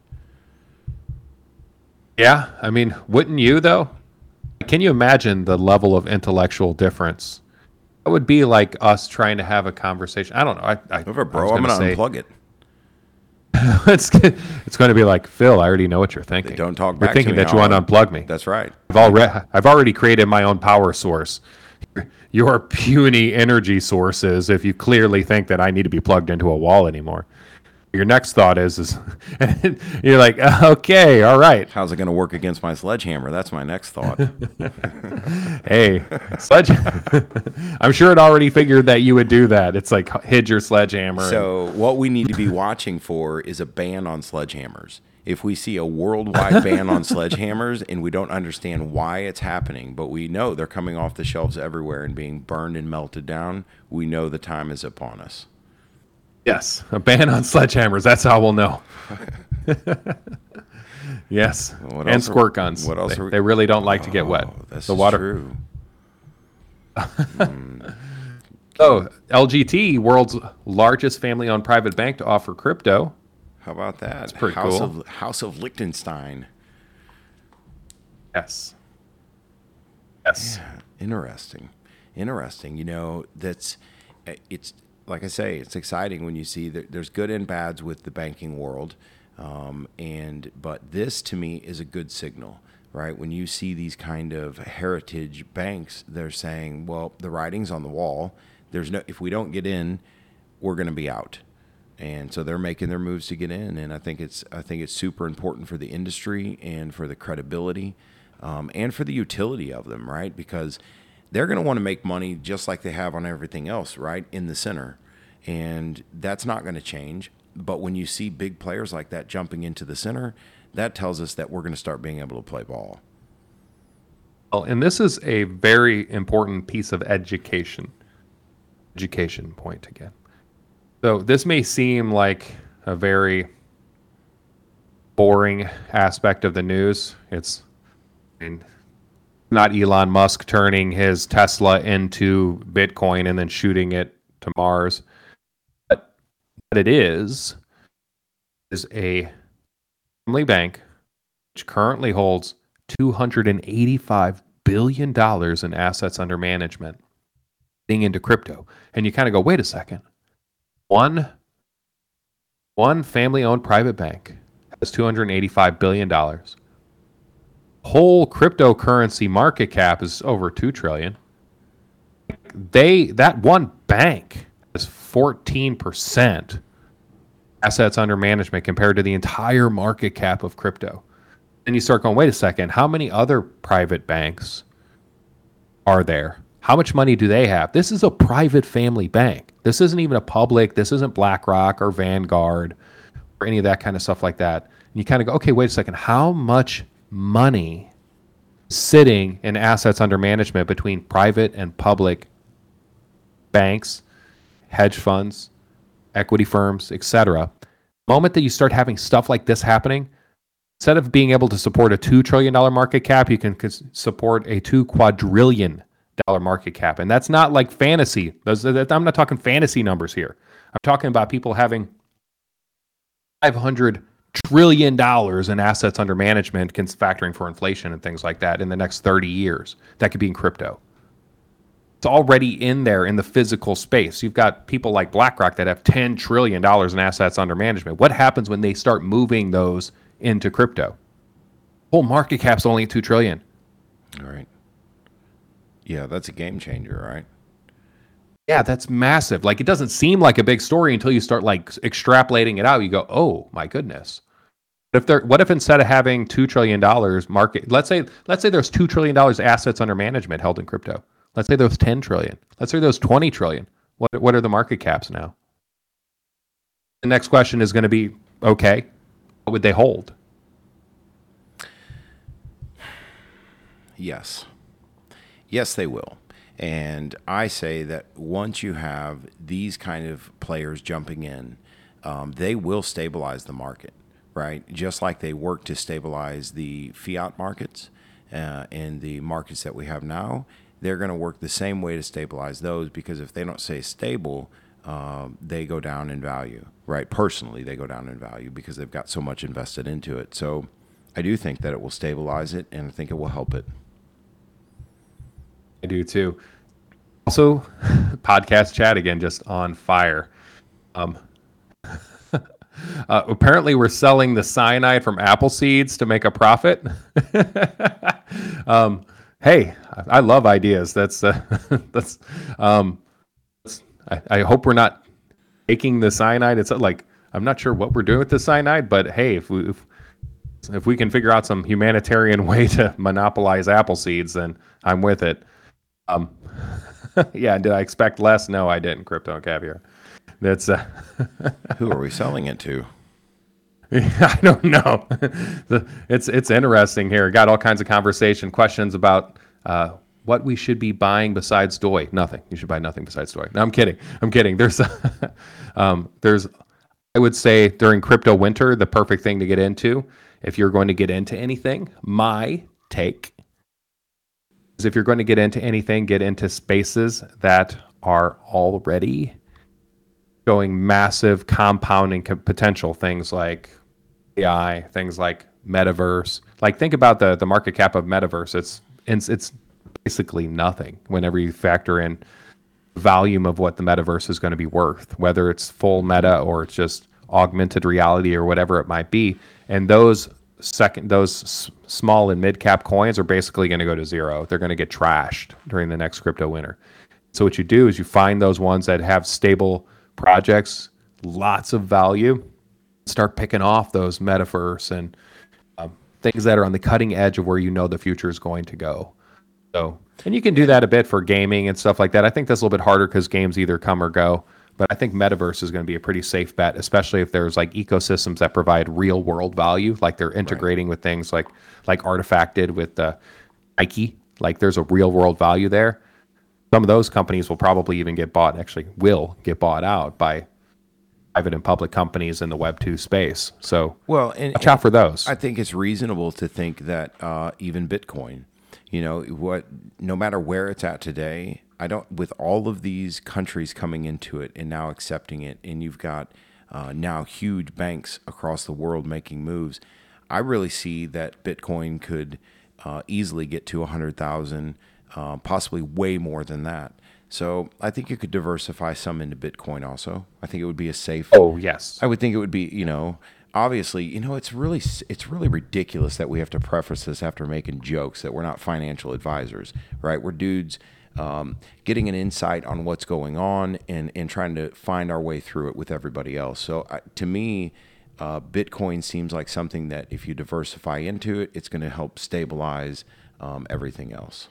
Yeah, I mean, wouldn't you, though? Can you imagine the level of intellectual difference? It would be like us trying to have a conversation. I don't know. I, I, Over, bro, I'm going to unplug it. it's it's going to be like, Phil, I already know what you're thinking. They don't talk back You're thinking to me that you want to unplug me. That's right. I've already I've already created my own power source. Your puny energy sources, if you clearly think that I need to be plugged into a wall anymore. Your next thought is, is and you're like, okay, all right. How's it going to work against my sledgehammer? That's my next thought. Hey, sledge. I'm sure it already figured that you would do that. It's like hid your sledgehammer. So and... what we need to be watching for is a ban on sledgehammers. If we see a worldwide ban on sledgehammers and we don't understand why it's happening, but we know they're coming off the shelves everywhere and being burned and melted down, we know the time is upon us. Yes, a ban on sledgehammers. That's how we'll know. Yes, well, and squirt guns. What else they, are we... they really don't like to get wet. Oh, that's the water. True. mm. So, L G T, world's largest family-owned private bank to offer crypto. How about that? That's pretty House cool. Of, House of Liechtenstein. Yes. Yes. Yeah, interesting. Interesting. You know, that's it's. Like I say, it's exciting when you see that there's good and bads with the banking world, um, and but this to me is a good signal, right? When you see these kind of heritage banks, they're saying, well, the writing's on the wall. There's no, if we don't get in, we're going to be out, and so they're making their moves to get in. And I think it's I think it's super important for the industry and for the credibility, um, and for the utility of them, right? Because they're going to want to make money just like they have on everything else, right, in the center. And that's not going to change. But when you see big players like that jumping into the center, that tells us that we're going to start being able to play ball. Well, and this is a very important piece of education. Education point again. So this may seem like a very boring aspect of the news. It's I mean, not Elon Musk turning his Tesla into Bitcoin and then shooting it to Mars. But what it is, is a family bank which currently holds two hundred eighty-five billion dollars in assets under management being into crypto. And you kind of go, wait a second. One, one family-owned private bank has two hundred eighty-five billion dollars. Whole cryptocurrency market cap is over two trillion dollars. They that one bank has fourteen percent assets under management compared to the entire market cap of crypto. And you start going, wait a second, how many other private banks are there? How much money do they have? This is a private family bank. This isn't even a public, this isn't BlackRock or Vanguard or any of that kind of stuff like that. And you kind of go, okay, wait a second, how much money sitting in assets under management between private and public banks, hedge funds, equity firms, et cetera. The moment that you start having stuff like this happening, instead of being able to support a two trillion dollars market cap, you can support a two quadrillion dollar market cap. And that's not like fantasy. Those, I'm not talking fantasy numbers here. I'm talking about people having five hundred trillion dollars in assets under management, factoring for inflation and things like that in the next thirty years. That could be in crypto. It's already in there in the physical space. You've got people like BlackRock that have ten trillion dollars in assets under management. What happens when they start moving those into crypto? Whole market cap's only two trillion dollars. All right. Yeah, that's a game changer, right? Yeah, that's massive. Like, it doesn't seem like a big story until you start like extrapolating it out. You go, oh my goodness. What if they're, what if instead of having two trillion dollars market, let's say, let's say there's two trillion dollars assets under management held in crypto. Let's say there's ten trillion. Let's say there's twenty trillion. What, what are the market caps now? The next question is going to be, okay, what would they hold? Yes. Yes, they will. And I say that once you have these kind of players jumping in, um, they will stabilize the market, right? Just like they work to stabilize the fiat markets uh, and the markets that we have now, they're going to work the same way to stabilize those, because if they don't stay stable, um, they go down in value, right? Personally, they go down in value because they've got so much invested into it. So I do think that it will stabilize it, and I think it will help it. I do too. Also, podcast chat again, just on fire. Um, uh, apparently, we're selling the cyanide from apple seeds to make a profit. um, hey, I, I love ideas. That's uh, that's. Um, that's I, I hope we're not taking the cyanide. It's like, I'm not sure what we're doing with the cyanide, but hey, if we if, if we can figure out some humanitarian way to monopolize apple seeds, then I'm with it. Um, yeah, did I expect less? No, I didn't. Crypto and Caviar. That's uh, who are we selling it to? I don't know. it's it's interesting here. Got all kinds of conversation, questions about uh, what we should be buying besides D O I. Nothing. You should buy nothing besides D O I. No, I'm kidding. I'm kidding. There's um, there's I would say during crypto winter, the perfect thing to get into if you're going to get into anything. My take. If you're going to get into anything, get into spaces that are already showing massive compounding potential. Things like A I, things like metaverse. Like, think about the the market cap of metaverse. It's it's, it's basically nothing whenever you factor in the volume of what the metaverse is going to be worth, whether it's full meta or it's just augmented reality or whatever it might be. And those second those s- small and mid cap coins are basically going to go to zero. They're going to get trashed during the next crypto winter. So what you do is you find those ones that have stable projects, lots of value, start picking off those metaverse and um, things that are on the cutting edge of where you know the future is going to go. So, and you can do that a bit for gaming and stuff like that. I think that's a little bit harder because games either come or go. But I think metaverse is going to be a pretty safe bet, especially if there's like ecosystems that provide real world value, like they're integrating right. with things like like Artifact did with uh, Nike. Like, there's a real world value there. Some of those companies will probably even get bought, actually will get bought out by private and public companies in the Web two space. So well, and, watch out for those. I think it's reasonable to think that uh, even Bitcoin, you know, what, no matter where it's at today, I don't, with all of these countries coming into it and now accepting it, and you've got uh, now huge banks across the world making moves, I really see that Bitcoin could uh, easily get to one hundred thousand, uh, possibly way more than that. So I think you could diversify some into Bitcoin also. I think it would be a safe. Oh, yes. I would think it would be, you know, obviously, you know, it's really it's really ridiculous that we have to preface this after making jokes that we're not financial advisors, right? We're dudes um, getting an insight on what's going on and, and trying to find our way through it with everybody else. So uh, to me, uh, Bitcoin seems like something that if you diversify into it, it's going to help stabilize um, everything else.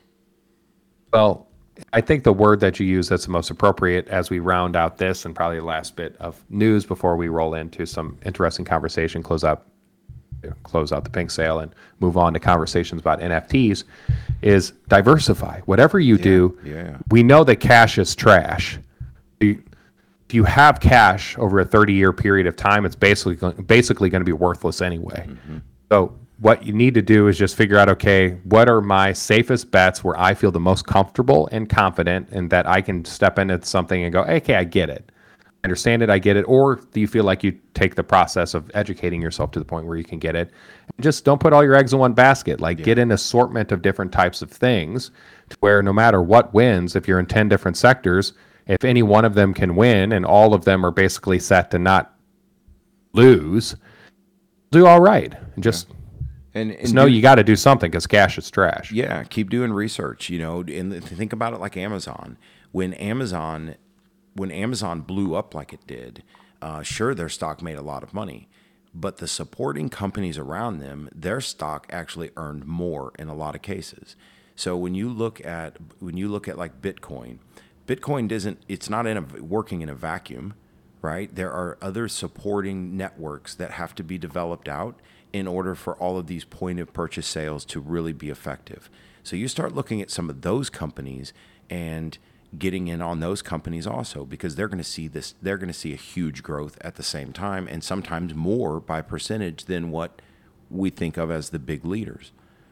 Well, I think the word that you use that's the most appropriate as we round out this and probably the last bit of news before we roll into some interesting conversation, close up, close out the pink sale and move on to conversations about N F Ts, is diversify. Whatever you yeah, do, yeah. we know that cash is trash. If you have cash over a thirty-year period of time, it's basically basically going to be worthless anyway. Mm-hmm. So what you need to do is just figure out, okay, what are my safest bets where I feel the most comfortable and confident and that I can step into something and go, okay, I get it. understand it, I get it, or do you feel like you take the process of educating yourself to the point where you can get it? Just don't put all your eggs in one basket. Like yeah. get an assortment of different types of things to where no matter what wins, if you're in ten different sectors, if any one of them can win and all of them are basically set to not lose, do all right. And just, yeah. and, and just know do, you got to do something because cash is trash. Yeah, keep doing research, you know, and think about it like Amazon. When Amazon... When Amazon blew up like it did, uh, sure, their stock made a lot of money, but the supporting companies around them, their stock actually earned more in a lot of cases. So when you look at when you look at like Bitcoin, Bitcoin doesn't it's not in a working in a vacuum, right? There are other supporting networks that have to be developed out in order for all of these point of purchase sales to really be effective. So you start looking at some of those companies and getting in on those companies also, because they're going to see this, they're going to see a huge growth at the same time, and sometimes more by percentage than what we think of as the big leaders.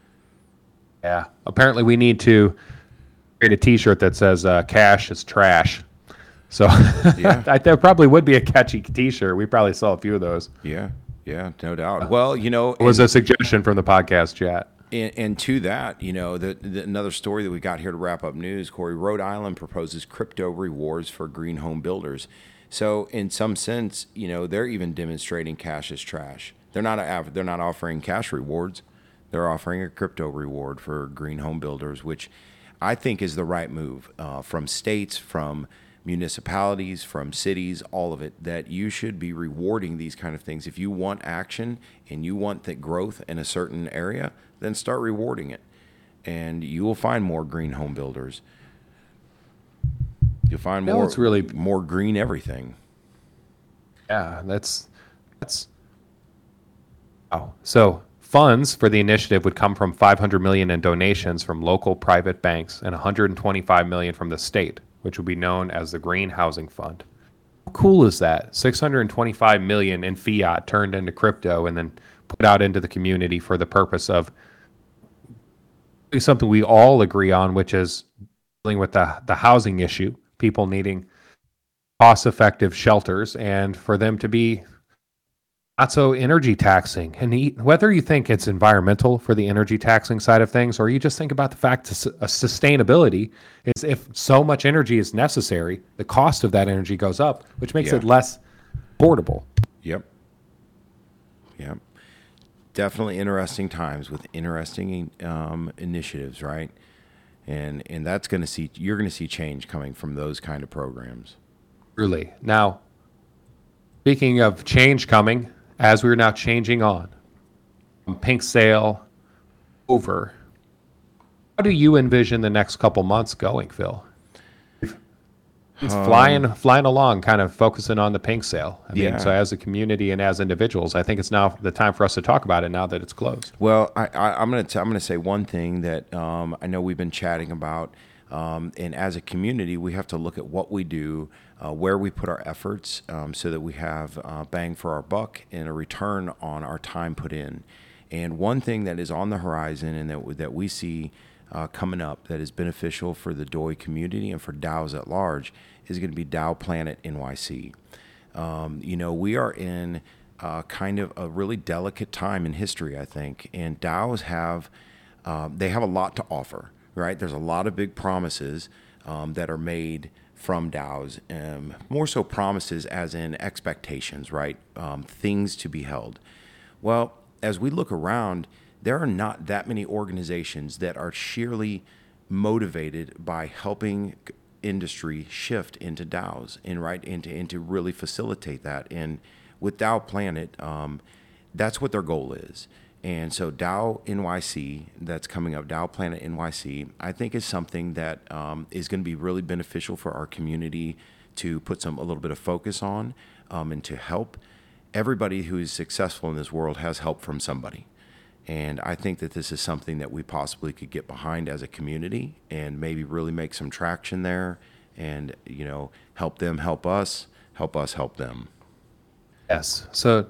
Yeah. Apparently we need to create a t-shirt that says uh, cash is trash. So yeah. I, that probably would be a catchy t-shirt. We probably saw a few of those. Yeah. Yeah, no doubt. Well, you know, it was and, a suggestion from the podcast chat. And, and to that, you know, the, the, another story that we got here to wrap up news, Corey, Rhode Island proposes crypto rewards for green home builders. So in some sense, you know, they're even demonstrating cash is trash. They're not a, they're not offering cash rewards. They're offering a crypto reward for green home builders, which I think is the right move uh, from states, from municipalities, from cities, all of it, that you should be rewarding these kind of things. If you want action and you want the growth in a certain area, then start rewarding it, and you will find more green home builders. You'll find no, more, it's really more green everything. Yeah, that's that's. Oh, so funds for the initiative would come from five hundred million dollars in donations from local private banks and one hundred twenty-five million dollars from the state, which will be known as the Green Housing Fund. How cool is that? six hundred twenty-five million dollars in fiat turned into crypto and then put out into the community for the purpose of something we all agree on, which is dealing with the, the housing issue, people needing cost-effective shelters, and for them to be not so energy taxing. And whether you think it's environmental for the energy taxing side of things, or you just think about the fact that sustainability is if so much energy is necessary, the cost of that energy goes up, which makes yeah. it less affordable. Yep. Yep. Definitely interesting times with interesting um, initiatives, right? And and that's going to see you're going to see change coming from those kind of programs. Truly. Now, speaking of change coming, as we're now changing on from pink sale over, how do you envision the next couple months going, Phil? It's um, flying flying along, kind of focusing on the pink sale. I yeah. mean, so as a community and as individuals, I think it's now the time for us to talk about it now that it's closed. Well, I, I, I'm going to I'm going to say one thing that um, I know we've been chatting about, um, and as a community, we have to look at what we do, uh, where we put our efforts, um, so that we have uh, bang for our buck and a return on our time put in. And one thing that is on the horizon and that that we see uh, coming up that is beneficial for the D O I community and for DAOs at large is going to be DAO Planet N Y C. Um, you know, we are in uh, kind of a really delicate time in history, I think, and DAOs have um, they have a lot to offer, right? There's a lot of big promises um, that are made from DAOs, um, more so promises as in expectations, right? Um, things to be held. Well, as we look around, there are not that many organizations that are sheerly motivated by helping industry shift into DAOs and right into into really facilitate that. And with DAO Planet, um, that's what their goal is. And so DAO N Y C, that's coming up, DAO Planet N Y C, I think is something that um, is going to be really beneficial for our community to put some a little bit of focus on, um, and to help. Everybody who is successful in this world has help from somebody. And I think that this is something that we possibly could get behind as a community and maybe really make some traction there and, you know, help them help us, help us help them. Yes. So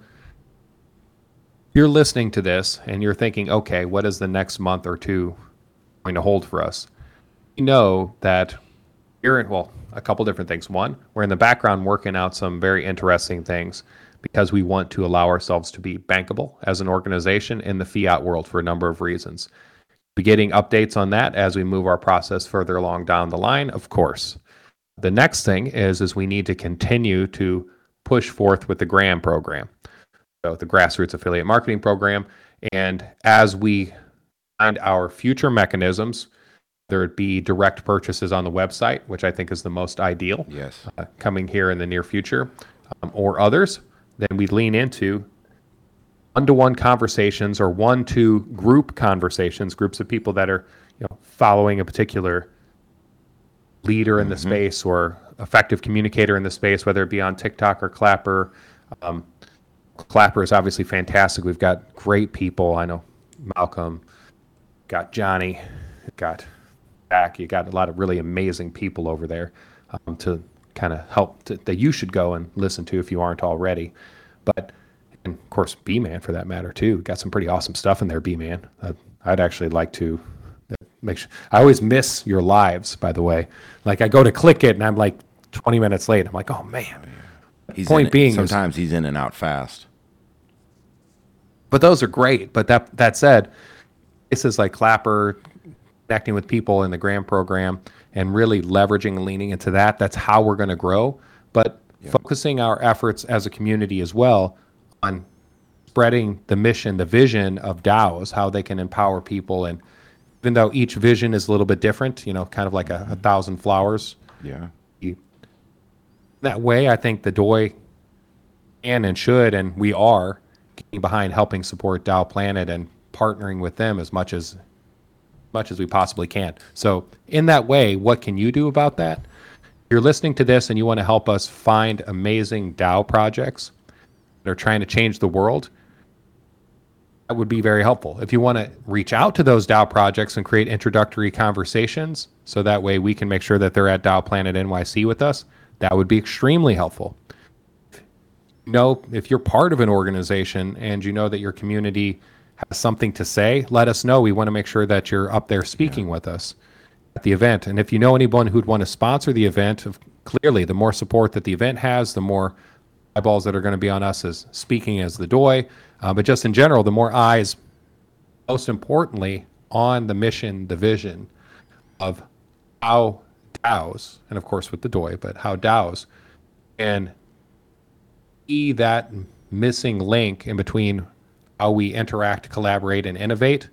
you're listening to this and you're thinking, okay, what is the next month or two going to hold for us? You know that Here, well, a couple different things. One, we're in the background working out some very interesting things because we want to allow ourselves to be bankable as an organization in the fiat world for a number of reasons. Be getting updates on that as we move our process further along down the line, of course. The next thing is, is we need to continue to push forth with the GRAM program, so the Grassroots Affiliate Marketing Program. And as we find our future mechanisms, whether it be direct purchases on the website, which I think is the most ideal, yes, uh, coming here in the near future, um, or others, then we lean into one-to-one conversations or one-to group conversations, groups of people that are, you know, following a particular leader in the mm-hmm. space or effective communicator in the space, whether it be on TikTok or Clapper. Um, Clapper is obviously fantastic. We've got great people. I know Malcolm, got Johnny, got Zach. You got a lot of really amazing people over there um, to kind of help to, that you should go and listen to if you aren't already. But and of course, B-Man for that matter too. Got some pretty awesome stuff in there, B-Man. Uh, I'd actually like to make sure. I always miss your lives, by the way. Like I go to click it and I'm like twenty minutes late. I'm like, oh man. He's Point in, being, sometimes is, he's in and out fast. But those are great. But that that said, this is like Clapper, connecting with people in the GRAM program and really leveraging and leaning into that. That's how we're going to grow. But yeah. focusing our efforts as a community as well on spreading the mission, the vision of DAOs, how they can empower people. And even though each vision is a little bit different, you know, kind of like a, a thousand flowers. Yeah. You, that way, I think the D O I can and should, and we are getting behind helping support DAO Planet and partnering with them as much as much as we possibly can. So in that way, what can you do about that? If you're listening to this and you want to help us find amazing DAO projects that are trying to change the world, that would be very helpful. If you want to reach out to those DAO projects and create introductory conversations, so that way we can make sure that they're at DAO Planet N Y C with us, that would be extremely helpful. You know, if you're part of an organization and you know that your community has something to say, let us know. We want to make sure that you're up there speaking yeah. with us at the event. And if you know anyone who'd want to sponsor the event, clearly the more support that the event has, the more eyeballs that are going to be on us as speaking as the D O I. Uh, but just in general, the more eyes, most importantly, on the mission, the vision of how DAOs, and of course with the D O I, but how DAOs can be that missing link in between how we interact, collaborate, and innovate,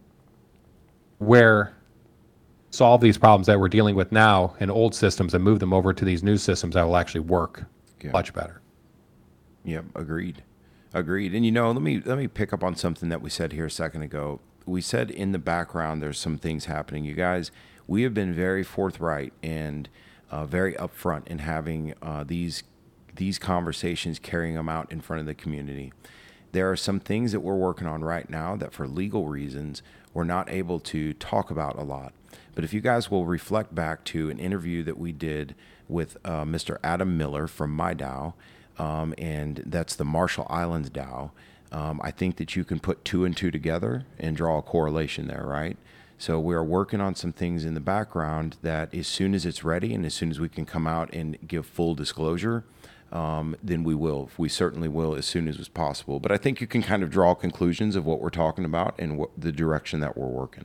where solve these problems that we're dealing with now in old systems and move them over to these new systems that will actually work yeah. much better. Yep, agreed. Agreed. And you know, let me let me pick up on something that we said here a second ago. We said in the background there's some things happening. You guys, we have been very forthright and uh, very upfront in having uh, these these conversations, carrying them out in front of the community. There are some things that we're working on right now that for legal reasons we're not able to talk about a lot. But if you guys will reflect back to an interview that we did with uh, Mister Adam Miller from MyDAO, um, and that's the Marshall Islands DAO, um, I think that you can put two and two together and draw a correlation there, right? So we're working on some things in the background that as soon as it's ready and as soon as we can come out and give full disclosure, Um, then we will. We certainly will as soon as it's possible. But I think you can kind of draw conclusions of what we're talking about and what the direction that we're working.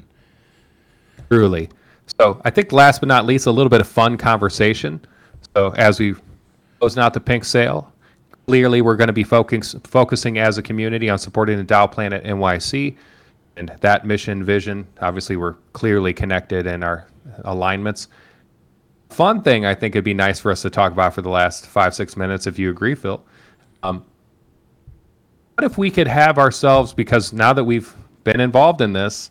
Truly. So I think last but not least, a little bit of fun conversation. So as we close out the pink sale, clearly we're going to be focus, focusing as a community on supporting the DAO Planet N Y C and that mission, vision. Obviously, we're clearly connected in our alignments. Fun thing I think it'd be nice for us to talk about for the last five, six minutes, if you agree, Phil. Um, what if we could have ourselves, because now that we've been involved in this,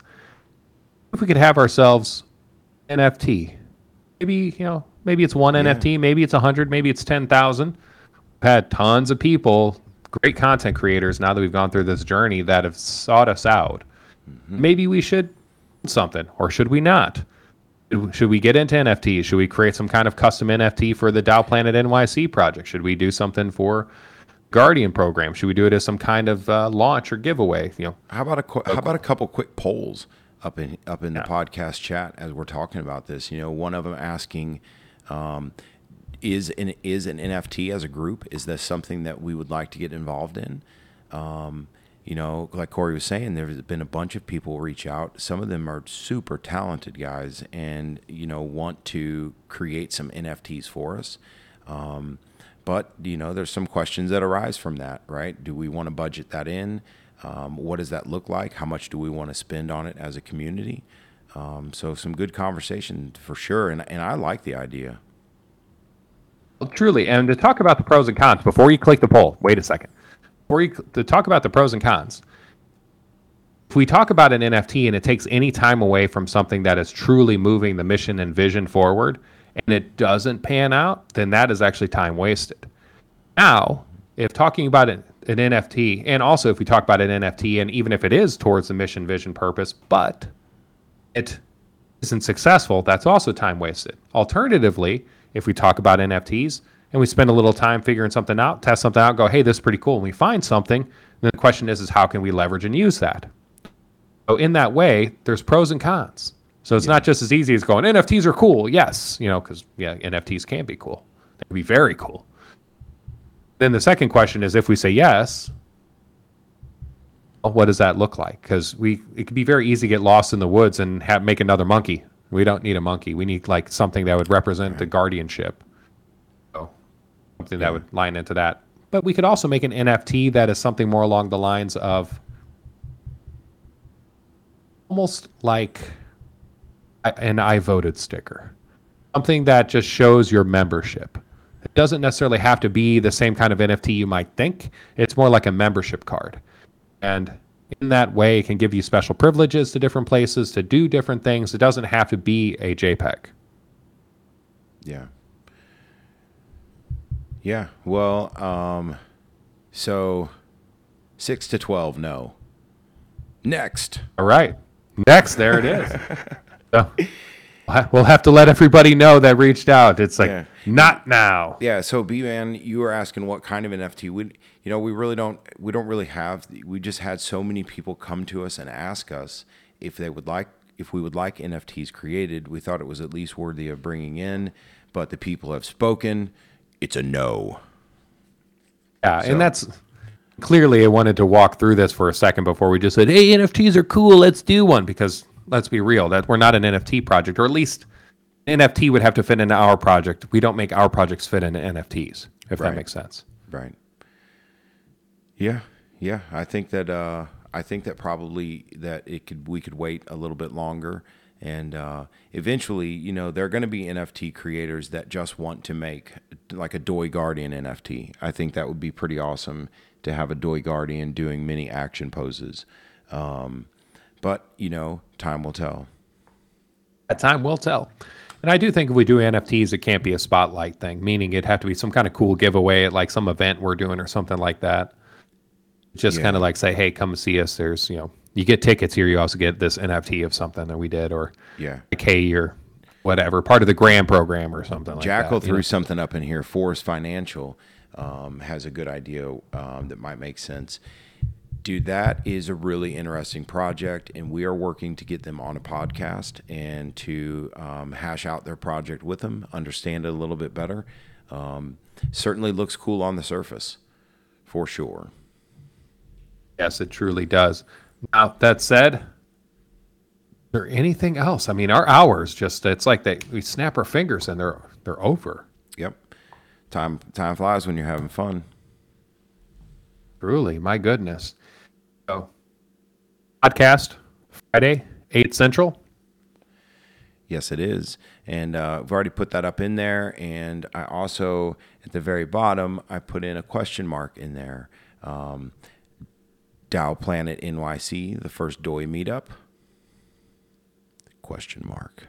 if we could have ourselves N F T? Maybe, you know, maybe it's one yeah. N F T, maybe it's a hundred, maybe it's ten thousand. We've had tons of people, great content creators, now that we've gone through this journey, that have sought us out. Mm-hmm. Maybe we should do something, or should we not? Should we get into N F Ts? Should we create some kind of custom N F T for the DAO Planet N Y C project? Should we do something for Guardian program? Should we do it as some kind of uh, launch or giveaway? You know, how about a qu- how about a couple quick polls up in up in yeah. the podcast chat as we're talking about this? You know, one of them asking, Um, is an is an N F T as a group? Is this something that we would like to get involved in? Um, you know, like Corey was saying, there's been a bunch of people reach out. Some of them are super talented guys, and you know, want to create some N F Ts for us. Um, but you know, there's some questions that arise from that, right? Do we want to budget that in? Um, what does that look like? How much do we want to spend on it as a community? Um, so some good conversation for sure, and and I like the idea. Well, truly, and to talk about the pros and cons before you click the poll. Wait a second. Before you to talk about the pros and cons, if we talk about an N F T and it takes any time away from something that is truly moving the mission and vision forward, and it doesn't pan out, then that is actually time wasted. Now, if talking about an, an N F T, and also if we talk about an N F T, and even if it is towards the mission, vision, purpose, but it isn't successful, that's also time wasted. Alternatively, if we talk about N F Ts and we spend a little time figuring something out, test something out, go, hey, this is pretty cool, and we find something, then the question is, is how can we leverage and use that? So in that way, there's pros and cons. So it's yeah. not just as easy as going, N F Ts are cool. Yes, you know, because yeah, N F Ts can be cool. They can be very cool. Then the second question is, if we say yes, well, what does that look like? Because we it could be very easy to get lost in the woods and have make another monkey. We don't need a monkey. We need like something that would represent right. the guardianship. So something yeah. that would line into that. But we could also make an N F T that is something more along the lines of almost like an I voted sticker. Something that just shows your membership. It doesn't necessarily have to be the same kind of N F T you might think. It's more like a membership card. And in that way, it can give you special privileges to different places, to do different things. It doesn't have to be a JPEG. Yeah. Yeah. Well, um, so six to twelve, no. Next. All right. Next, there it is. So, we'll have to let everybody know that reached out. It's like, yeah. not now. Yeah. So, B-Man, you were asking what kind of N F T. We, you know, we really don't. We don't really have. We just had so many people come to us and ask us if they would like, if we would like N F Ts created. We thought it was at least worthy of bringing in, but the people have spoken. It's a no. Yeah, so, and that's clearly I wanted to walk through this for a second before we just said, "Hey, N F Ts are cool. Let's do one." Because let's be real, that we're not an N F T project, or at least an N F T would have to fit into our project. We don't make our projects fit into N F Ts, if right. that makes sense. Right. Yeah, yeah. I think that uh, I think that probably that it could we could wait a little bit longer, and uh, eventually, you know, there are going to be N F T creators that just want to make like a Doi Guardian N F T. I think that would be pretty awesome to have a Doi Guardian doing mini action poses. Um, but you know, time will tell. That time will tell. And I do think if we do N F Ts, it can't be a spotlight thing, meaning it'd have to be some kind of cool giveaway at like some event we're doing or something like that. Just yeah. kind of like say, hey, come see us. There's, you know, you get tickets here. You also get this N F T of something that we did, or yeah, like, hey, or whatever, part of the grant program or something like Jackal that. threw you know? something up in here. Forest Financial um, has a good idea um, that might make sense. Dude, that is a really interesting project, and we are working to get them on a podcast and to um, hash out their project with them, understand it a little bit better. Um, certainly looks cool on the surface, for sure. Yes, it truly does. Now, that said, is there anything else? I mean, our hours just, it's like they, we snap our fingers and they're they're over. Yep. Time time flies when you're having fun. Truly, my goodness. So, podcast, Friday, eight Central. Yes, it is. And uh, I've already put that up in there. And I also, at the very bottom, I put in a question mark in there. Um, DAO Planet N Y C, the first Doi meetup. Question mark.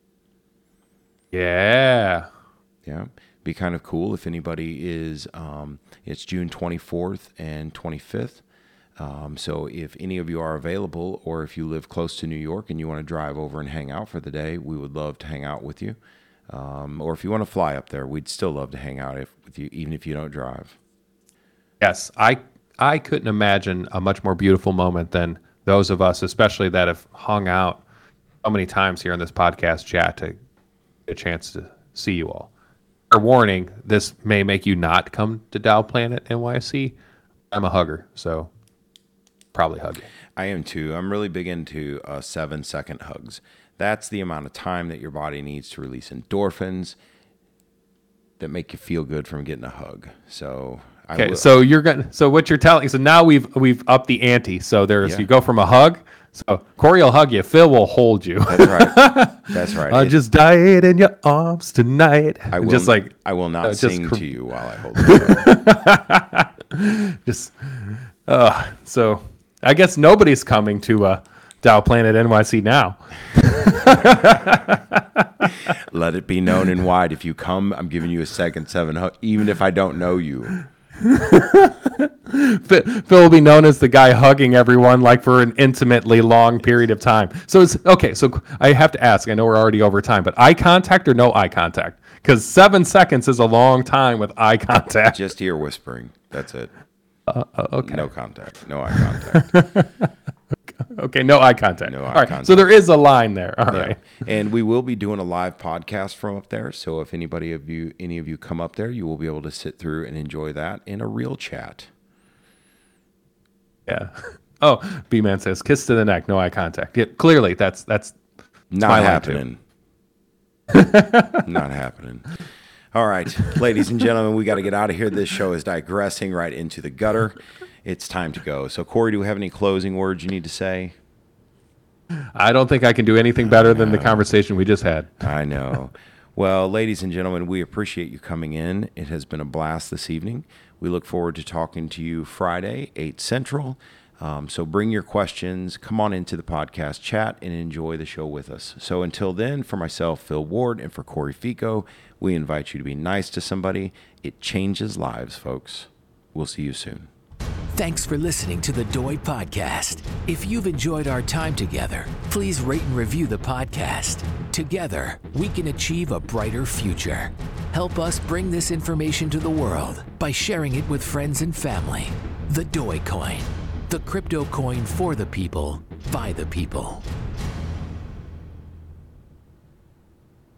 Yeah. Yeah. Be kind of cool if anybody is, um, it's June twenty-fourth and twenty-fifth. Um, so if any of you are available, or if you live close to New York and you want to drive over and hang out for the day, we would love to hang out with you. Um, or if you want to fly up there, we'd still love to hang out if, with you, even if you don't drive. Yes, I I couldn't imagine a much more beautiful moment than those of us, especially that have hung out so many times here on this podcast chat, to get a chance to see you all. A warning, this may make you not come to Dow Planet N Y C. I'm a hugger, so probably hug you. I am too. I'm really big into uh, seven second hugs. That's the amount of time that your body needs to release endorphins that make you feel good from getting a hug. So, I okay. will, So you're gonna. So what you're telling. So now we've we've upped the ante. So there's Yeah. you go from a hug. So Corey will hug you. Phil will hold you. That's right. That's right. I It- just died in your arms tonight. I will, just like I will not uh, just sing cr- to you while I hold you. just. Uh, so I guess nobody's coming to uh, Dow Planet N Y C now. Let it be known and wide. If you come, I'm giving you a second seven hug, even if I don't know you. Phil will be known as the guy hugging everyone like for an intimately long period of time. So it's okay. So I have to ask. I know we're already over time, but eye contact or no eye contact? Because seven seconds is a long time with eye contact. Just ear whispering. That's it. Uh, okay. No contact. No eye contact. Okay. No eye contact. No eye All right. contact. So there is a line there. All Yeah. right. And we will be doing a live podcast from up there. So if anybody of you, any of you come up there, you will be able to sit through and enjoy that in a real chat. Yeah. Oh, B-Man says, kiss to the neck, no eye contact. Yeah, clearly, that's that's Not my line, happening. Not happening. All right, ladies and gentlemen, we got to get out of here. This show is digressing right into the gutter. It's time to go. So, Corey, do we have any closing words you need to say? I don't think I can do anything better than the conversation we just had. I know. Well, ladies and gentlemen, we appreciate you coming in. It has been a blast this evening. We look forward to talking to you Friday, eight Central. Um, so bring your questions, come on into the podcast chat, and enjoy the show with us. So until then, for myself, Phil Ward, and for Corey Fico, we invite you to be nice to somebody. It changes lives, folks. We'll see you soon. Thanks for listening to the Doi Podcast. If you've enjoyed our time together, please rate and review the podcast. Together, we can achieve a brighter future. Help us bring this information to the world by sharing it with friends and family. The Doi Coin, the crypto coin for the people, by the people.